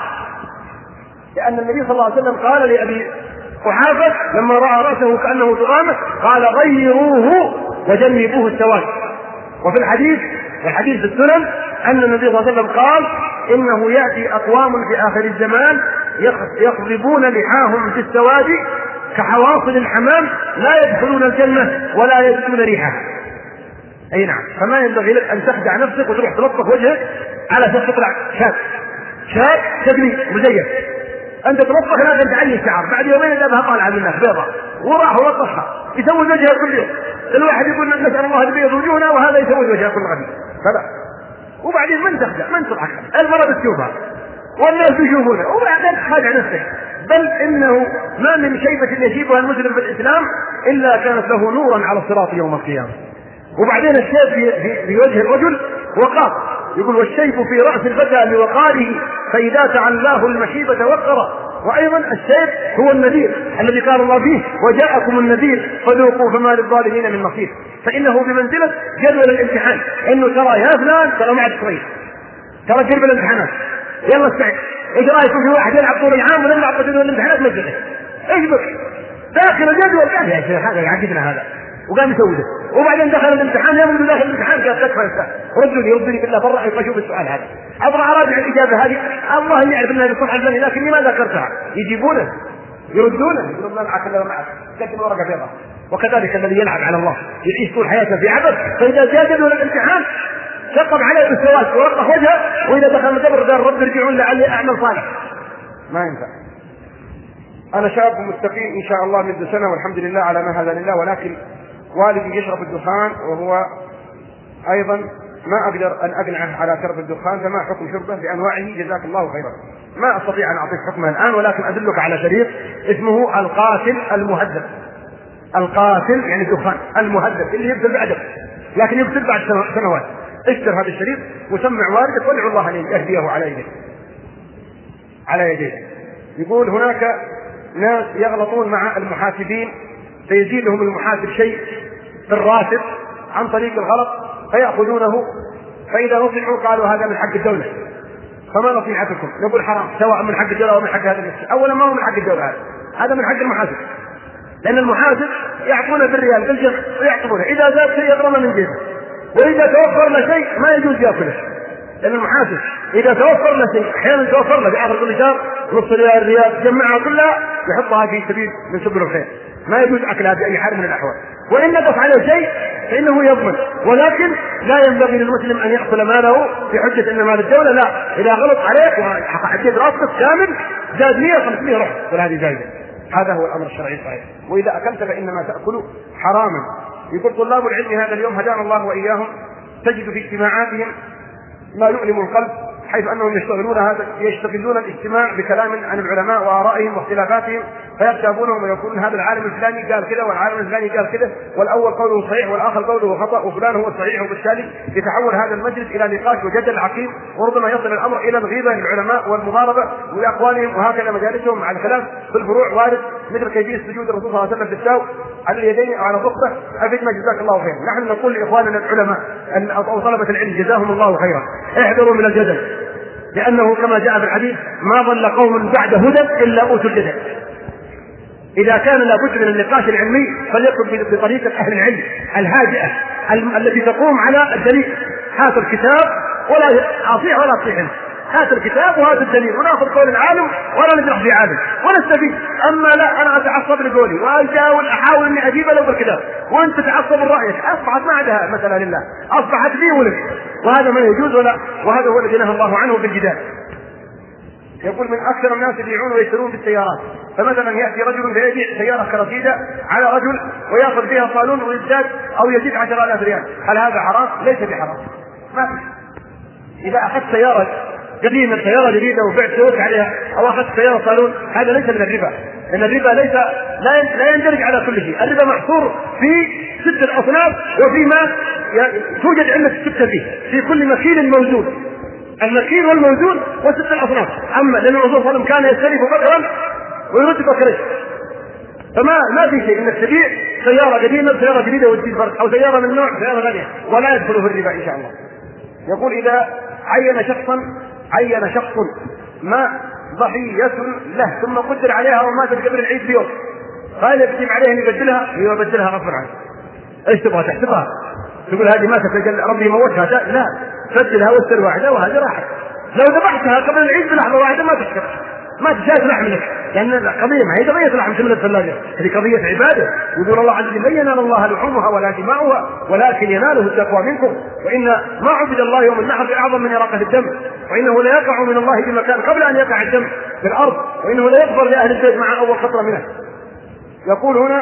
لأن النبي صلى الله عليه وسلم قال لأبي قحافة لما رأى رأسه كأنه تغامس قال: غيروه وجنبوه السواد. وفي الحديث في السنن أن النبي صلى الله عليه وسلم قال: إنه يأتي أقوام في آخر الزمان يقضبون لحاهم في السواد كحواصل الحمام لا يدخلون الجنة ولا يجدون ريحها. أي نعم، فما ينبغي لك أن تخدع نفسك وتروح تلطخ وجهك على أساس تطلع شاب تبني مزيف. أنت تلطخ لازم تعلي الشعر، بعد يومين جابها طالعة من الناس بيضاء وراح ولطخها، يسوي وجهها كل يوم. الواحد يقول: نسأل الله البيض وجوهنا، وهذا يسوي وجهها كل غد، فلا. وبعدين من تخدع، من تضحك، المرأة تشوفها والناس يشوفونها، وبعدين تخادع نفسك. بل إنه ما من شيبة يشيبها المسلم في الإسلام إلا كانت له نورا على الصراط يوم القيامة. وبعدين الشيب في وجه الرجل وقار، يقول: والشيب في رأس الفتى لوقاره فإذا تعلاه المشيبة وقر. وأيضا الشيب هو النذير الذي قال الله فيه: وجاءكم النذير فذوقوا فما للظالمين من نصير. فإنه بمنزلة جدول الامتحان، إنه ترى يا فلان ترى معك شوي، ترى قرب الامتحانات، يلا استعد، ايش رايكم في واحد يلعب طول العام ولما عطى جدول الامتحانات مجلس ايش بك داخل الجدول؟ قال يا شيخ هذا يعجبنا هذا، وقام يسوي ده. وبعدين دخل الامتحان، يوم داخل الامتحان قال: تكفى، ردني بالله برا اشوف السؤال هذا، ابغى اراجع الاجابه هذه، الله يعرف انها بالصح الفلاني لكني ما ذكرتها. يجيبونه يردونه، يقولون: لا معك الا معك، قدم ورقه بيضاء. وكذلك الذي يلعب على الله يعيش طول حياته في عبث، فاذا جاء جدول الامتحان شقب عليه بالسواد ووقف وجهه، واذا دخل القبر قال: رب ارجعون لعلي اعمل صالح. ما ينفع. انا شاب مستقيم ان شاء الله منذ سنه والحمد لله على ما هذا لله، ولكن والدي يشرب الدخان وهو ايضا ما اقدر ان اقنعه على شرب الدخان، فما حكم شربه بانواعه؟ جزاك الله خيرا. ما استطيع ان اعطيك حكمه الان، ولكن ادلك على شريط اسمه القاتل المهذب. القاتل يعني الدخان المهذب اللي يقتل بعده، لكن يقتل بعد سنوات. اشتر هذا الشريط وسمع والدك وادعو الله ان يهديه على يديه. يقول: هناك ناس يغلطون مع المحاسبين فيزيد لهم المحاسب شيء في الراتب عن طريق الغلط فيأخذونه، فإذا نصحوا قالوا هذا من حق الدولة، فما نصيحتكم؟ نقول: حرام، سواء من حق الدولة أو من حق هذا النفس. أولا ما هو من حق الدولة، هذا من حق المحاسب، لأن المحاسب يعطونه بالريال بالجمع ويعطونه، إذا زاد شيء يضربه من جيبه، وإذا توفر له شيء ما يجوز يأكله، لأن المحاسب إذا توفر له شيء أحيانا توفر له في آخر كل شهر نص ريال تجمعها كلها يحطها في سبيل من سبل الخير، ما يجوز أكلها بأي حال من الأحوال. وإن نقص عليه شيء فإنه يضمن، ولكن لا ينبغي للمسلم أن يأكل ماله في حجة أن مال الدولة، لا، إذا غلط عليه وحدد راسك كامل زاد 100 رحت وهذه زايدة. هذا هو الأمر الشرعي الصحيح. وإذا أكلت فإنما تأكل حراما. يقول طلاب العلم هذا اليوم هدانا الله وإياهم تجد في اجتماعاتهم ما يؤلم القلب، حيث أنهم يشتغلون الاجتماع بكلام عن العلماء وآرائهم واختلافاتهم، فيرتابونهم ويقولون هذا العالم الفلاني قال كذا والعالم الفلاني قال كذا، والأول قوله صحيح والآخر قوله خطأ وفلان هو الصحيح، وبالتالي يتحول هذا المجلس إلى نقاش وجدل عقيم، وربما يصل الأمر إلى الغيبة للعلماء والمضاربة لأقوالهم، وهكذا مجالسهم مع الخلاف في الفروع وارد، مثل كيفية سجود الرسول صلى الله عليه وسلم في الساو على اليدين أو على الركبة. أفدنا جزاك الله خيرا. نحن نقول لإخواننا العلماء أو طلبة العلم جزاهم الله خيرا احذروا من الجدل، لأنه كما جاء في الحديث ما ضل قوم بعد هدى إلا أوتوا الجدل. إذا كان لابد من النقاش العلمي فليكن بطريقة أهل العلم الهادئة التي تقوم على الدليل. هات الكتاب ولا أطيع ولا أطيع، هات الكتاب وهات الدليل، وناخذ قول العالم ولا نجرح في عالم ونستفيد. أما لا أنا أتعصب لقولي أحاول أني أجيب له بالكتاب وأنت تتعصب لرأيك، أصبحت ما عندها مثلا لله، أصبحت لي ولك، وهذا ما يجوز وهذا هو الذي نهى الله عنه بالجدال. يقول من أكثر الناس يبيعون ويشترون بالسيارات، فمثلا يأتي رجل فيبيع سيارة كرسيدة على رجل ويأخذ فيها صالون ويزداد أو يزيد 10,000 ريال، هل هذا حرام؟ ليس بحرام. ما في. إذا أخذت سيارة قديمة سيارة جديدة وبعت سوق عليها أو أخذت سيارة صالون هذا ليس من الربا، لأن الربا لا يندرج على كل شيء. الربا محصور في 6 أصناف وفيما توجد علة الستة فيه، في كل مكيل موجود، المكيل والموجود و6 أصناف. أما لأن الرسول صلى الله عليه وسلم كان يستلف بكرا ويرد بكرين، فما في شيء انك تبيع سيارة قديمة سيارة جديدة وتزيد فرق، أو سيارة من نوع سيارة ثانية، ولا يدخل في الربا إن شاء الله. يقول إذا عين شخص ما ضحية له ثم قدر عليها وماتت قبل العيد بيوم، قال يكتب عليه ان يبدلها، يبدلها غصبا عنه. ايش تبغى تحسبها؟ تقول هذه ماتت ربي موتها؟ لا، بدلها واستر واحده وهذه راحت. لو ذبحتها قبل العيد بلحظه واحده ما تشكر، ما تشاهد لحم لك، لان القضيه ما هي قضيه لحم تملك الثلاجه، هذه قضيه عباده. يقول الله عز وجل لن ينال الله لحومها ولا دماؤها ولكن يناله التقوى منكم، وان ما عبد الله يوم النحر باعظم من اراقه الدم، وانه لا يقع من الله بمكان قبل ان يقع الدم في الارض، وانه لا يغفر لاهل البيت مع اول خطره منه. يقول هنا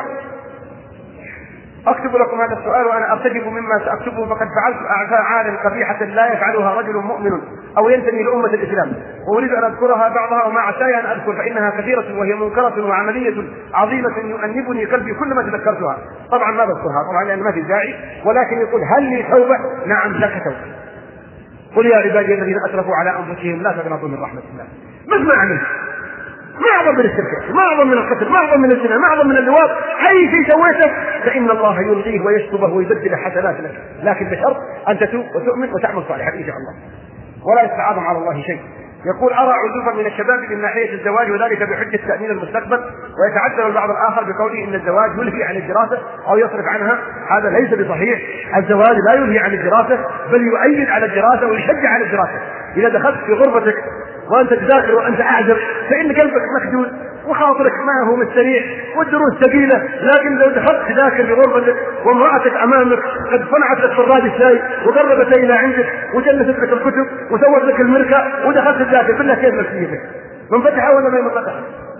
أكتب لكم هذا السؤال وأنا أرتجف مما سأكتبه، فقد فعلت أفعال قبيحة لا يفعلها رجل مؤمن أو ينتمي لأمة الإسلام، وأريد أن أذكرها بعضها وما عساي أن أذكر فإنها كثيرة وهي منكرة وعملية عظيمة يؤنبني قلبي كلما تذكرتها. طبعا ما بذكرها طبعا لأن ما في داعي، ولكن يقول هل لي توبة؟ نعم لك توبة. قل يا عبادي الذين أسرفوا على أنفسهم لا تقنطوا من رحمة الله. مهما عملت ما أعظم من الشرك، ما أعظم من القتل، ما أعظم من الزنا، ما أعظم من اللواط، أي شيء سويته فإن الله يلغيه ويشطبه ويبدل حسنات لك، لكن بشرط أن تتوب وتؤمن وتعمل صالحا إن شاء الله، ولا يستعاظم على الله شيء. يقول أرى عزوفا من الشباب من ناحية الزواج وذلك بحجة تأمين المستقبل، ويتعذر البعض الآخر بقوله إن الزواج يلهي عن الدراسة أو يصرف عنها. هذا ليس بصحيح، الزواج لا يلهي عن الدراسة بل يؤيد على الدراسة ويشجع على الدراسة. إذا دخلت في غرفتك وأنت تذاكر وأنت أعزب فإن قلبك مخجول وخاطرك ما هو مستريح والدروس ثقيلة، لكن لو دخلت تذاكر في غرفتك وامرأتك أمامك قد صنعت لك براد الشاي وقربت إلى عندك وجلست لك الكتب وسوت لك المركة ودخلت تذاكر، بالله كيف نفسيتك؟ منفتحة ولا ما منفتحة؟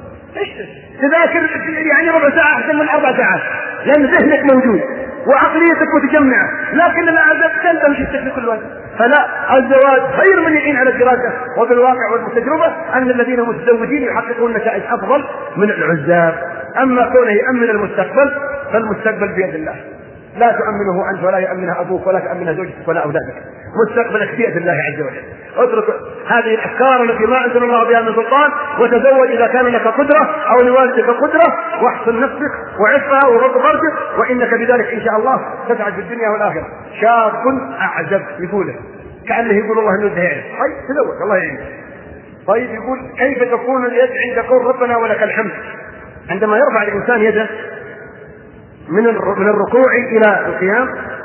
تذاكر يعني ربع ساعة أحسن من 4 ساعات، لأن ذهنك موجود وعقليتك متجمعة، لكن الأعزاب تلتمش الشكل كل وقت. فلا، الزواج خير من يعين على الدراسة، وفي الواقع والتجربة أن الذين متزوجين يحققون نتائج أفضل من العزاب. أما كونه يأمن المستقبل فالمستقبل بيد الله، لا تؤمنه أنت ولا يؤمنه أبوك ولا تؤمنه زوجتك ولا أولادك، مستقبلك بيد الله عز وجل. اترك هذه الأفكار التي ما أنزل الله بها من سلطان، وتزوج إذا كان لك قدرة أو لوالدك قدرة، واحسن نفسك وعفها وغض فرجك، وإنك بذلك إن شاء الله تسعد في الدنيا والآخرة. شاب أعزب يقوله كأنه يقول الله أنه يدعي، طيب تزوج الله يعينك. طيب يقول كيف تكون اليد عند قول ربنا ولك الحمد؟ عندما يرفع الإنسان يده من الركوع إلى القيام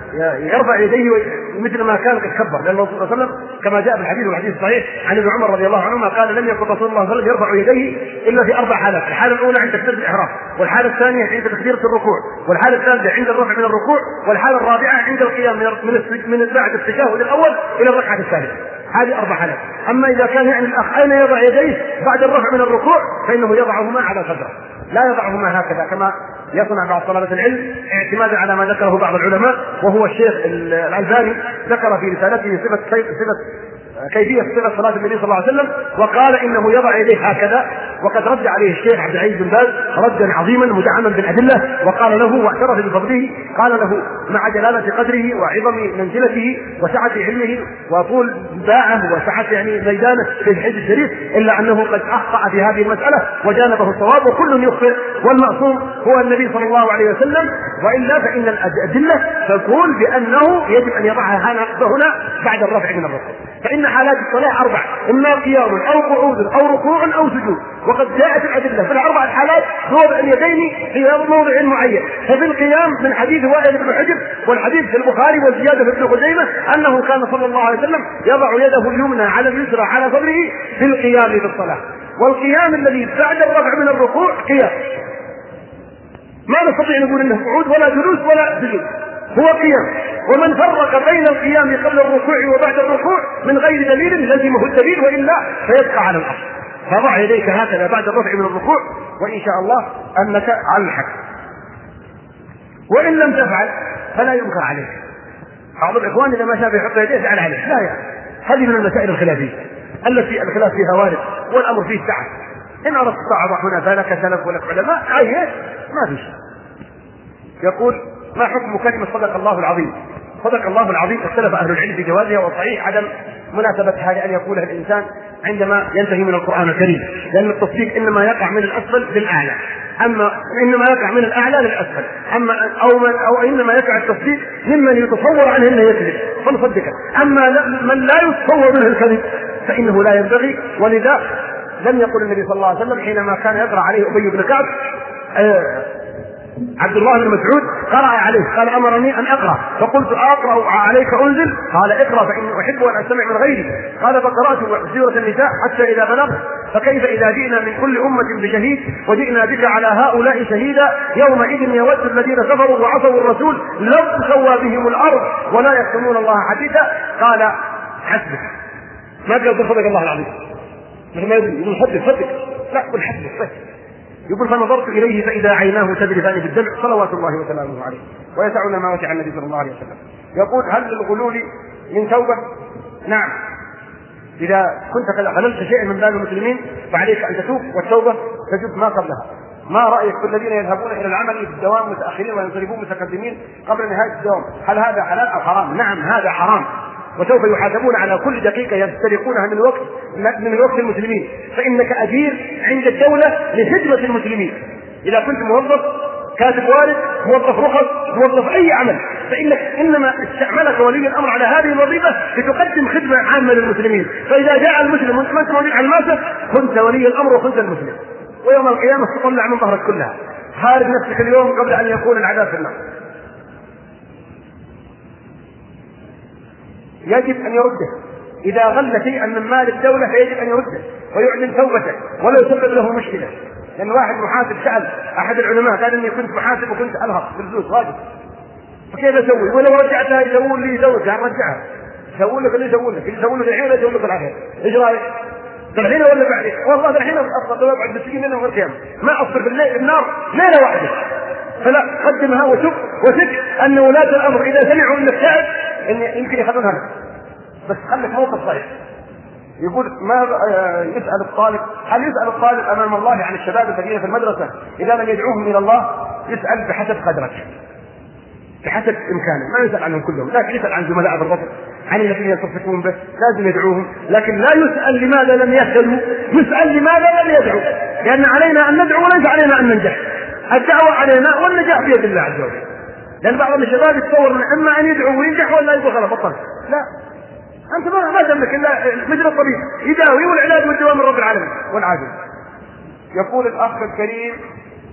يرفع يديه مثل ما كان قد كبر، لأن الرسول صلى الله عليه وسلم كما جاء في الحديث والحديث الصحيح عن ابن عمر رضي الله عنهما قال لم يكن رسول الله صلى الله عليه وسلم يرفع يديه إلا في 4 حالات: الحالة الأولى عند تكبيرة الإحرام، والحالة الثانية عند تكبيرة الركوع، والحالة الثالثة عند الرفع من الركوع، والحالة الرابعة عند القيام من بعد التشهد الأول إلى الركعة الثالثة. هذه 4 حالات. أما إذا كان يعني الأخ أين يضع يديه بعد الرفع من الركوع فإنه يضعهما على صدره، لا يضعهما هكذا كما يصنع بعض طلبة العلم اعتمادا على ما ذكره بعض العلماء، وهو الشيخ الألباني ذكر في رسالته كيفية صفة صلاة النبي صلى الله عليه وسلم، وقال إنه يضع يديه هكذا، وقد رد عليه الشيخ عبد العزيز بن باز ردا عظيما مدعما بالأدلة، وقال له واعترف بفضله، قال له مع جلالة قدره وعظم منزلته وسعة علمه وطول باعه وسعة يعني ميدانه في الحديث الشريف، إلا أنه قد أخطأ في هذه المسألة وجانبه الصواب، وكل يخطئ والمعصوم هو النبي صلى الله عليه وسلم، وإلا فإن الأدلة تقول بأنه يجب أن يضعها هنا بعد الرفع من الركوع. فإن حالات الصلاة 4: إما قيام أو قعود أو ركوع أو سجود، وقد جاءت الأدلة في ال4 الحالات بوضع اليدين في موضع معين. ففي القيام من حديث وائل بن حجر والحديث في البخاري والزيادة في ابن خزيمة أنه كان صلى الله عليه وسلم يضع يده اليمنى على اليسرى على صدره في القيام بالصلاة. والقيام الذي بعد الرفع من الركوع قيام، ما نستطيع نقول انه قعود ولا جلوس ولا سجود، هو قيام. ومن فرق بين القيام قبل الركوع وبعد الركوع من غير دليل لزمه الدليل، والا فيبقى على الاصل. فضع يديك هكذا بعد الرفع من الركوع وان شاء الله انك على الحق، وان لم تفعل فلا ينكر عليك. بعض الاخوان اذا ما شاف يحط يديه زعل عليه، لا يعني هذه من المسائل الخلافيه التي الخلاف فيها وارد والامر فيه سعه. ان اردت تضع هنا فلك سلف ولك علماء عيش ما في شيء. يقول ما حكم كلمة صدق الله العظيم؟ صدق الله العظيم اختلف أهل العلم في جوازها، وصحيح عدم مناسبتها لأن يقولها الإنسان عندما ينتهي من القرآن الكريم، لأن التصديق إنما يقع من الأسفل للأعلى، أما إنما يقع من الأعلى للأسفل، أو إنما يقع التصديق ممن يتصور عنه أنه يكذب فنصدقه، أما من لا يتصور منه الكذب فإنه لا ينبغي. ولذا لم يقل النبي صلى الله عليه وسلم حينما كان يقرأ عليه أبي بن كعب عبد الله بن مسعود قرأ عليه قال أمرني أن أقرأ، فقلت أقرأ عليك أنزل؟ قال اقرأ فإني أحب أن أستمع من غيري. قال فقرأت سورة النساء حتى إذا بلغت فكيف إذا جئنا من كل أمة بشهيد وجئنا بك على هؤلاء شهيدا يومئذ يود الذين كفروا وعصوا الرسول لو تسوى بهم الأرض ولا يكتمون الله حديثا. قال حسبك، ما قال صدق الله العظيم مثل ما يقول صدق، لا قل حسبك. يقول فنظرت إليه فإذا عيناه تذرفان بالدمع صلوات الله وسلامه عليه، ويسعنا ما وسع النبي صلى الله عليه وسلم. يقول هل للغلول من توبة؟ نعم، إذا كنت غللت شيئا من مال المسلمين فعليك أن تتوب، والتوبة تجب ما قبلها. ما رأيك في الذين يذهبون إلى العمل في الدوام متأخرين وينصرفون متقدمين قبل نهاية الدوام؟ هل هذا حلال أو حرام؟ نعم هذا حرام، وسوف يحاسبون على كل دقيقة يسترقونها من وقت المسلمين، فإنك أجير عند الدولة لخدمة المسلمين. إذا كنت موظف كاتب وارد، موظف رخص، موظف أي عمل، فإنك إنما استعملك ولي الأمر على هذه الوظيفة لتقدم خدمة عامة للمسلمين. فإذا جاء المسلم وأنت موجود على الماسة كنت ولي الأمر وكنت المسلم، ويوم القيامة تطلع من ظهرك كلها. حارب نفسك اليوم قبل أن يكون العذاب في النار. يجب أن يرده، إذا غل شيئا من مال الدولة فيجب أن يرده ويعلن توبته ولا يسبب له مشكلة. لأن واحد محاسب سأل أحد العلماء قال إني كنت محاسب وكنت ألهق بالفلوس واجب، فكيف أسوي؟ ولو رجعتها يسوون لي زوجها رجعها، يسوون لك اللي يسوون لك، اللي يسوون لك الحين يسوون لك العافية. إيش رأيك؟ الحين ولا بعدين؟ والله الحين أفضل لو أقعد بالسجن لنا غير كيام ما أصبر بالليل النار ليلة واحدة. فلا قدمها وشوف وثق أن ولاة الأمر إذا سمعوا إنك تعب إن يمكن يأخذونها لك، بس خلك موقف صحيح. يقول ما يسأل الطالب، هل يسأل الطالب أمام الله عن الشباب الذين في المدرسة إذا لم يدعوهم إلى الله؟ يسأل بحسب قدرك بحسب إمكانه، ما يسأل عنهم كلهم، لكن يسأل عن زملاء بالرفض، عن الذين يصفقون به لازم يدعوهم، لكن لا يسأل لماذا لم يهتدوا، يسأل لماذا لم يدعوا، لأن علينا أن ندعو وليس علينا أن ننجح. الدعوة علينا والنجاح بيد الله عز وجل. لأن بعض الشباب يتصور من إما أن يدعو وينجح ولا يقول خلاص بطل، لا، أنت ما تملك إلا مثل الطبيب يداوي والعلاج والدواء من رب العالمين والعافية. يقول الأخ الكريم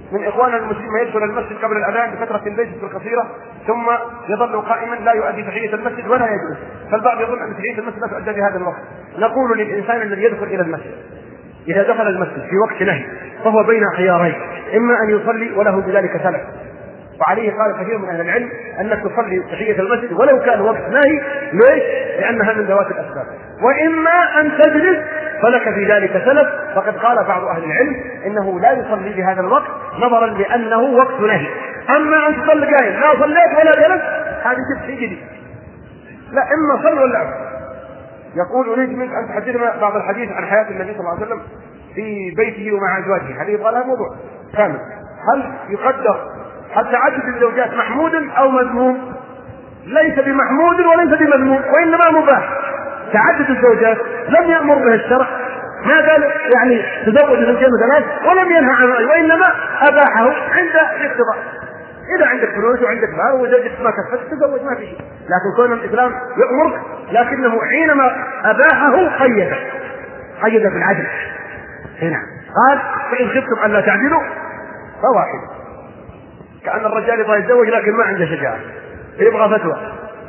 من اخواننا المسلمين يدخل المسجد قبل الاذان بفتره ليست قصيره ثم يظل قائما لا يؤدي تحيه المسجد ولا يجلس، فالبعض يظن ان تحيه المسجد لا تؤدى في هذا الوقت. نقول للانسان الذي يدخل الى المسجد اذا دخل المسجد في وقت نهي فهو بين خيارين، اما ان يصلي وله بذلك سلف، وعليه قال كثير من اهل العلم انك تصلي تحيه المسجد ولو كان وقت نهي. ليش؟ لانها من ذوات الاسباب. واما ان تجلس فلك في ذلك سلف، فقد قال بعض اهل العلم انه لا يصلي بهذا الوقت نظرا لانه وقت نهي. اما ان تصلي قائم لا صليت ولا جلست هذه شيء جديد، لا اما صل ولا أبدا. يقول اريد منك ان تحدثنا بعض الحديث عن حياه النبي صلى الله عليه وسلم في بيته ومع ازواجه، حديث قال هذا موضوع كامل. هل يقدر حتى تعدد الزوجات محمود او مذموم؟ ليس بمحمود وليس بمذموم، وانما مباح. تعدد الزوجات لم يأمر به الشرع، ما قال يعني تزوج زوجين وثلاث، ولم ينهى عنه، وانما اباحه عند الاقتضاء. اذا عندك فلوس وعندك مال وزوجتك ما كفت تزوج ما في شيء، لكن كون الاسلام يأمرك لكنه حينما اباحه قيد بالعدل. هنا قال فان خفتم الا تعدلوا فواحد. كأن الرجال يبغى يتزوج لكن ما عنده شجاعة يبغى فتوى.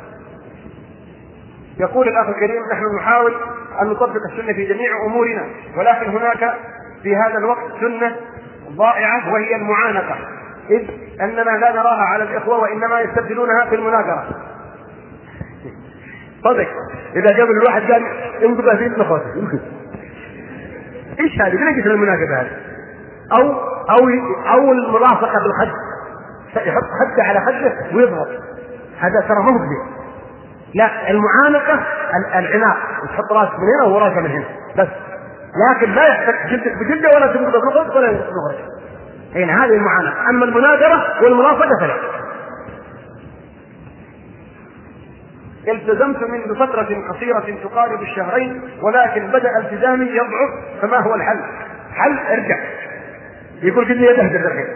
يقول الأخ الكريم نحن نحاول أن نطبق السنة في جميع أمورنا، ولكن هناك في هذا الوقت سنة ضائعة وهي المعانقة، إذ أننا لا نراها على الإخوة وإنما يستبدلونها في المناقرة. صدق إذا قبل الواحد قال انقذها في ابن خوته يمكن إيش هذه؟ ليش المناقبة هذه؟ أو الملاصقة بالخد، يحط خده على خده ويضغط، هذا ترى ما هو كذب. لا، المعانقة العناق، تحط راسك من هنا وراسك من هنا بس، لكن لا يحتاج جلدك بجلده ولا تنقذ بنقذ ولا نخرج. يعني هذه المعانقة. أما المناظرة والملاصقة فلا. التزمت منذ فترة قصيرة تقارب الشهرين، ولكن بدأ التزامي يضعف، فما هو الحل؟ حل ارجع. يقول قد يده بالرحيل،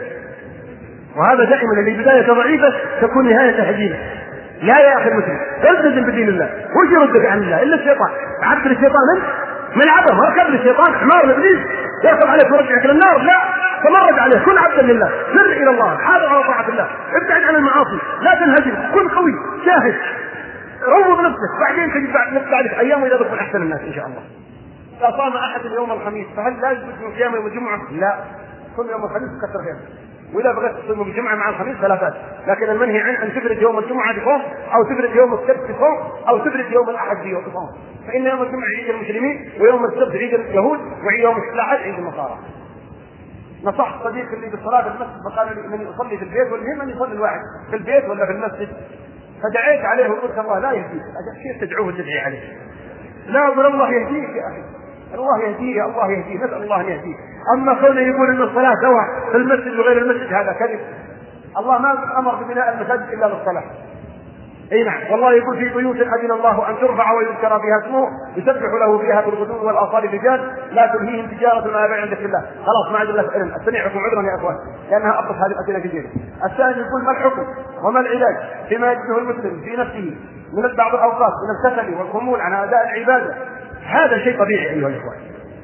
وهذا دائما البداية ضعيفة تكون نهاية هزيمة. لا يا أخي المسلم التزم بدين الله، وش يردك عن الله إلا الشيطان؟ عبد الشيطان أنت ملعبه، ما كان الشيطان حمار إبليس يأخذ عليك ويرجعك للنار. لا، تمرد عليه، كن عبدا لله، سر إلى الله، حاضر على طاعة الله، ابتعد عن المعاصي، لا تنهزم، كن قوي جاهز، روض نفسك، بعدين تجد بعد أيام وإذا تكون أحسن الناس إن شاء الله. إذا صام أحد يوم الخميس فهل لا يجوز من صيام يوم الجمعة؟ لا، كل يوم الخميس كثر خير، وإذا بغيت تصوم الجمعة مع الخميس فلا بأس، لكن المنهي عن أن تفرد يوم الجمعة بصوم، أو تفرد يوم السبت بصوم، أو تفرد يوم الأحد بصوم، فإن يوم الجمعة عيد المسلمين، ويوم السبت عيد اليهود، ويوم الأحد عيد النصارى. نصحت صديقي اللي بالصلاة في المسجد فقال لي إنني أصلي في البيت، والمهم أن يصلي الواحد في البيت ولا في المسجد، فدعيت عليه وقلت الله لا يهديك، كيف تدعوه وتدعي عليه؟ لا أقول الله يهديك يا أخي، الله يهديه، الله يهديه، نسأل الله أن يهديه. أما كونه يقول إن الصلاة سواء في المسجد وغير المسجد هذا كذب. الله ما أمر ببناء المساجد إلا للصلاة. أي نعم، والله يقول في بيوت أذن الله أن ترفع ويذكر بها اسمه يسبح له فيها بالغدو والآصال رجال لا تلهيهم تجارة ولا بيع عن ذكر الله. خلاص ما عاد إلا فعلا استمعكم عذرا يا أخوان لأنها أبطل هذه الأسئلة كثيرة. الثاني يقول ما الحكم وما العلاج فيما يجده المسلم في نفسه من بعض الأوقات من الكسل والخمول عن أداء العبادة؟ هذا شيء طبيعي أيها الإخوان،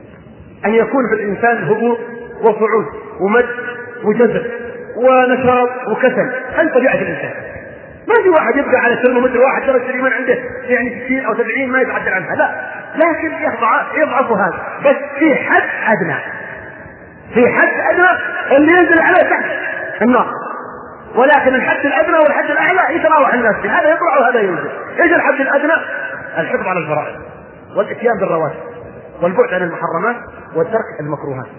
أن يكون في الإنسان هبوط وصعود ومد وجزر ونشاط وكسل، هذه طبيعة الإنسان. ما في واحد يبقى على الترمومتر واحد درجة الإيمان عنده يعني 60 أو 70 ما يتعدل عنها، لا، لكن يضعف هذا، بس في حد أدنى، في حد أدنى اللي ينزل عليه تحت النار، ولكن الحد الأدنى والحد الأعلى يتراوح الناس فيه، هذا يطلع وهذا ينزل. إيش الحد الأدنى؟ الحفظ على الفرائض والاتيان بالرواتب والبعد عن المحرمات والترك المكروهات.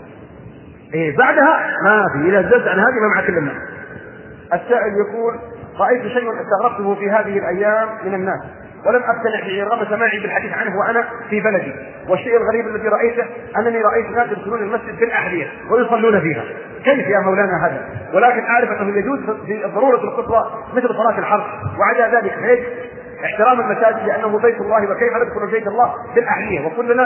بعدها ما في، إذا زدت عن هذه ما مع كل الناس. السائل يقول رأيت شيء استغربته في هذه الأيام من الناس ولم أقتنع به رغم سماعي بالحديث عنه وأنا في بلدي، والشيء الغريب الذي رأيته أنني رأيت ناس يدخلون المسجد بالأحذية ويصلون فيها. كيف يا مولانا هذا؟ ولكن أعرف أنه يجوز في الضرورة القصوى مثل صلاة الحرب، وعلى ذلك فيجب احترام المساجد لأنه بيت الله، وكيف ندخل بيت الله بالأحذية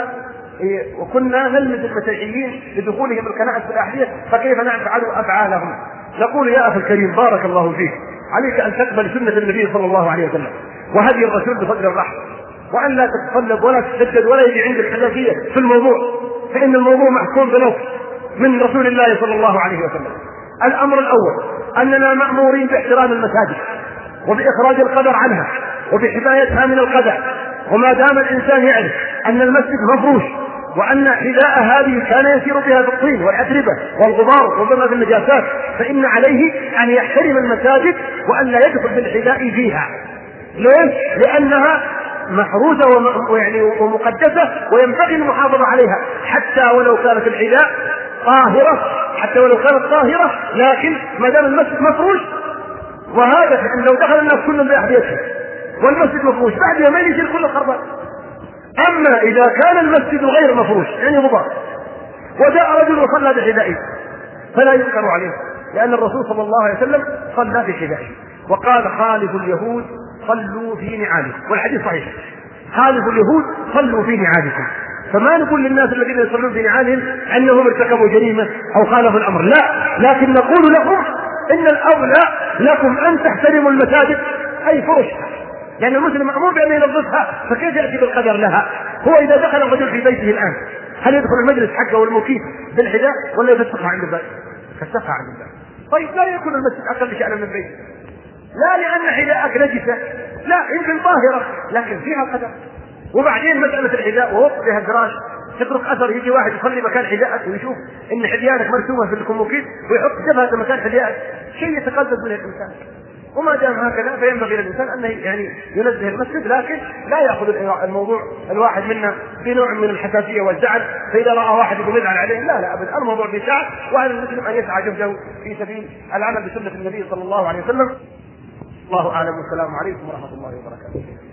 وكنا نلمس المسيحيين لدخولهم الكنائس بالأحذية، فكيف نفعل أفعالهم؟ نقول يا أخي الكريم بارك الله فيك، عليك أن تقبل سنة النبي صلى الله عليه وسلم وهدي الرسول بفضل الرحمة، وأن لا تتصلب ولا تسدد ولا يجي عندك حساسية في الموضوع، فإن الموضوع محكوم بنص من رسول الله صلى الله عليه وسلم. الأمر الأول أننا مأمورين باحترام المساجد وبإخراج القدر عنها وبحمايتها من القدر. وما دام الإنسان يعرف أن المسجد مفروش وأن حذاء هذه كان يسير بها في الطين والأتربة والغبار وربما في النجاسات، فإن عليه أن يحترم المساجد وأن لا يدخل بالحذاء فيها. ليش؟ لأنها محروسة ومقدسة وينبغي المحافظة عليها حتى ولو كانت الحذاء طاهرة، لكن ما دام المسجد مفروش. وهذا لأن لو دخل الناس كلهم بأحذيتهم والمسجد مفروش بعد ما يشيل كل الخربان. أما إذا كان المسجد غير مفروش يعني غبار وجاء رجل وصلى بحذائه فلا ينكر عليه، لأن الرسول صلى الله عليه وسلم صلى بحذائه وقال خالفوا اليهود صلوا في نعالكم، والحديث صحيح خالفوا اليهود صلوا في نعالكم. فما نقول للناس الذين يصلون في نعالهم أنهم ارتكبوا جريمة أو خالفوا الأمر، لا، لكن نقول لهم إن الأولى لكم أن تحترموا المساجد أي فرشها، لأن المسلم مأمور بأن ينظفها، فكيف يأتي بالقدر لها؟ هو إذا دخل الرجل في بيته الآن هل يدخل المجلس حقه والمكيف بالحذاء ولا يفتحها عند الباب؟ فتحها عند الباب. طيب لا يكون المسجد أقل شأنا من بيته، لا لأن حذاءك نجسة، لا يمكن طاهرة لكن فيها القدر. وبعدين مسألة الحذاء ووقف بها الدراج تترك أثر، يجي واحد يصلي مكان حذاءك ويشوف إن حذيانك مرسومة في الكموكيت ويحط جبهة مكان حذيانك، شيء يتقلد من الإنسان. وما دام هكذا فينبغي للإنسان أن ينزه المسجد، لكن لا يأخذ الموضوع الواحد منا بنوع من الحساسية والزعل، فإذا رأى واحد يقوم يزعل عليه، لا أبدا، الموضوع بسعة، وعلى المسلم أن يسعى جهده في سبيل العمل بسنة النبي صلى الله عليه وسلم. الله أعلم، والسلام عليكم ورحمة الله وبركاته.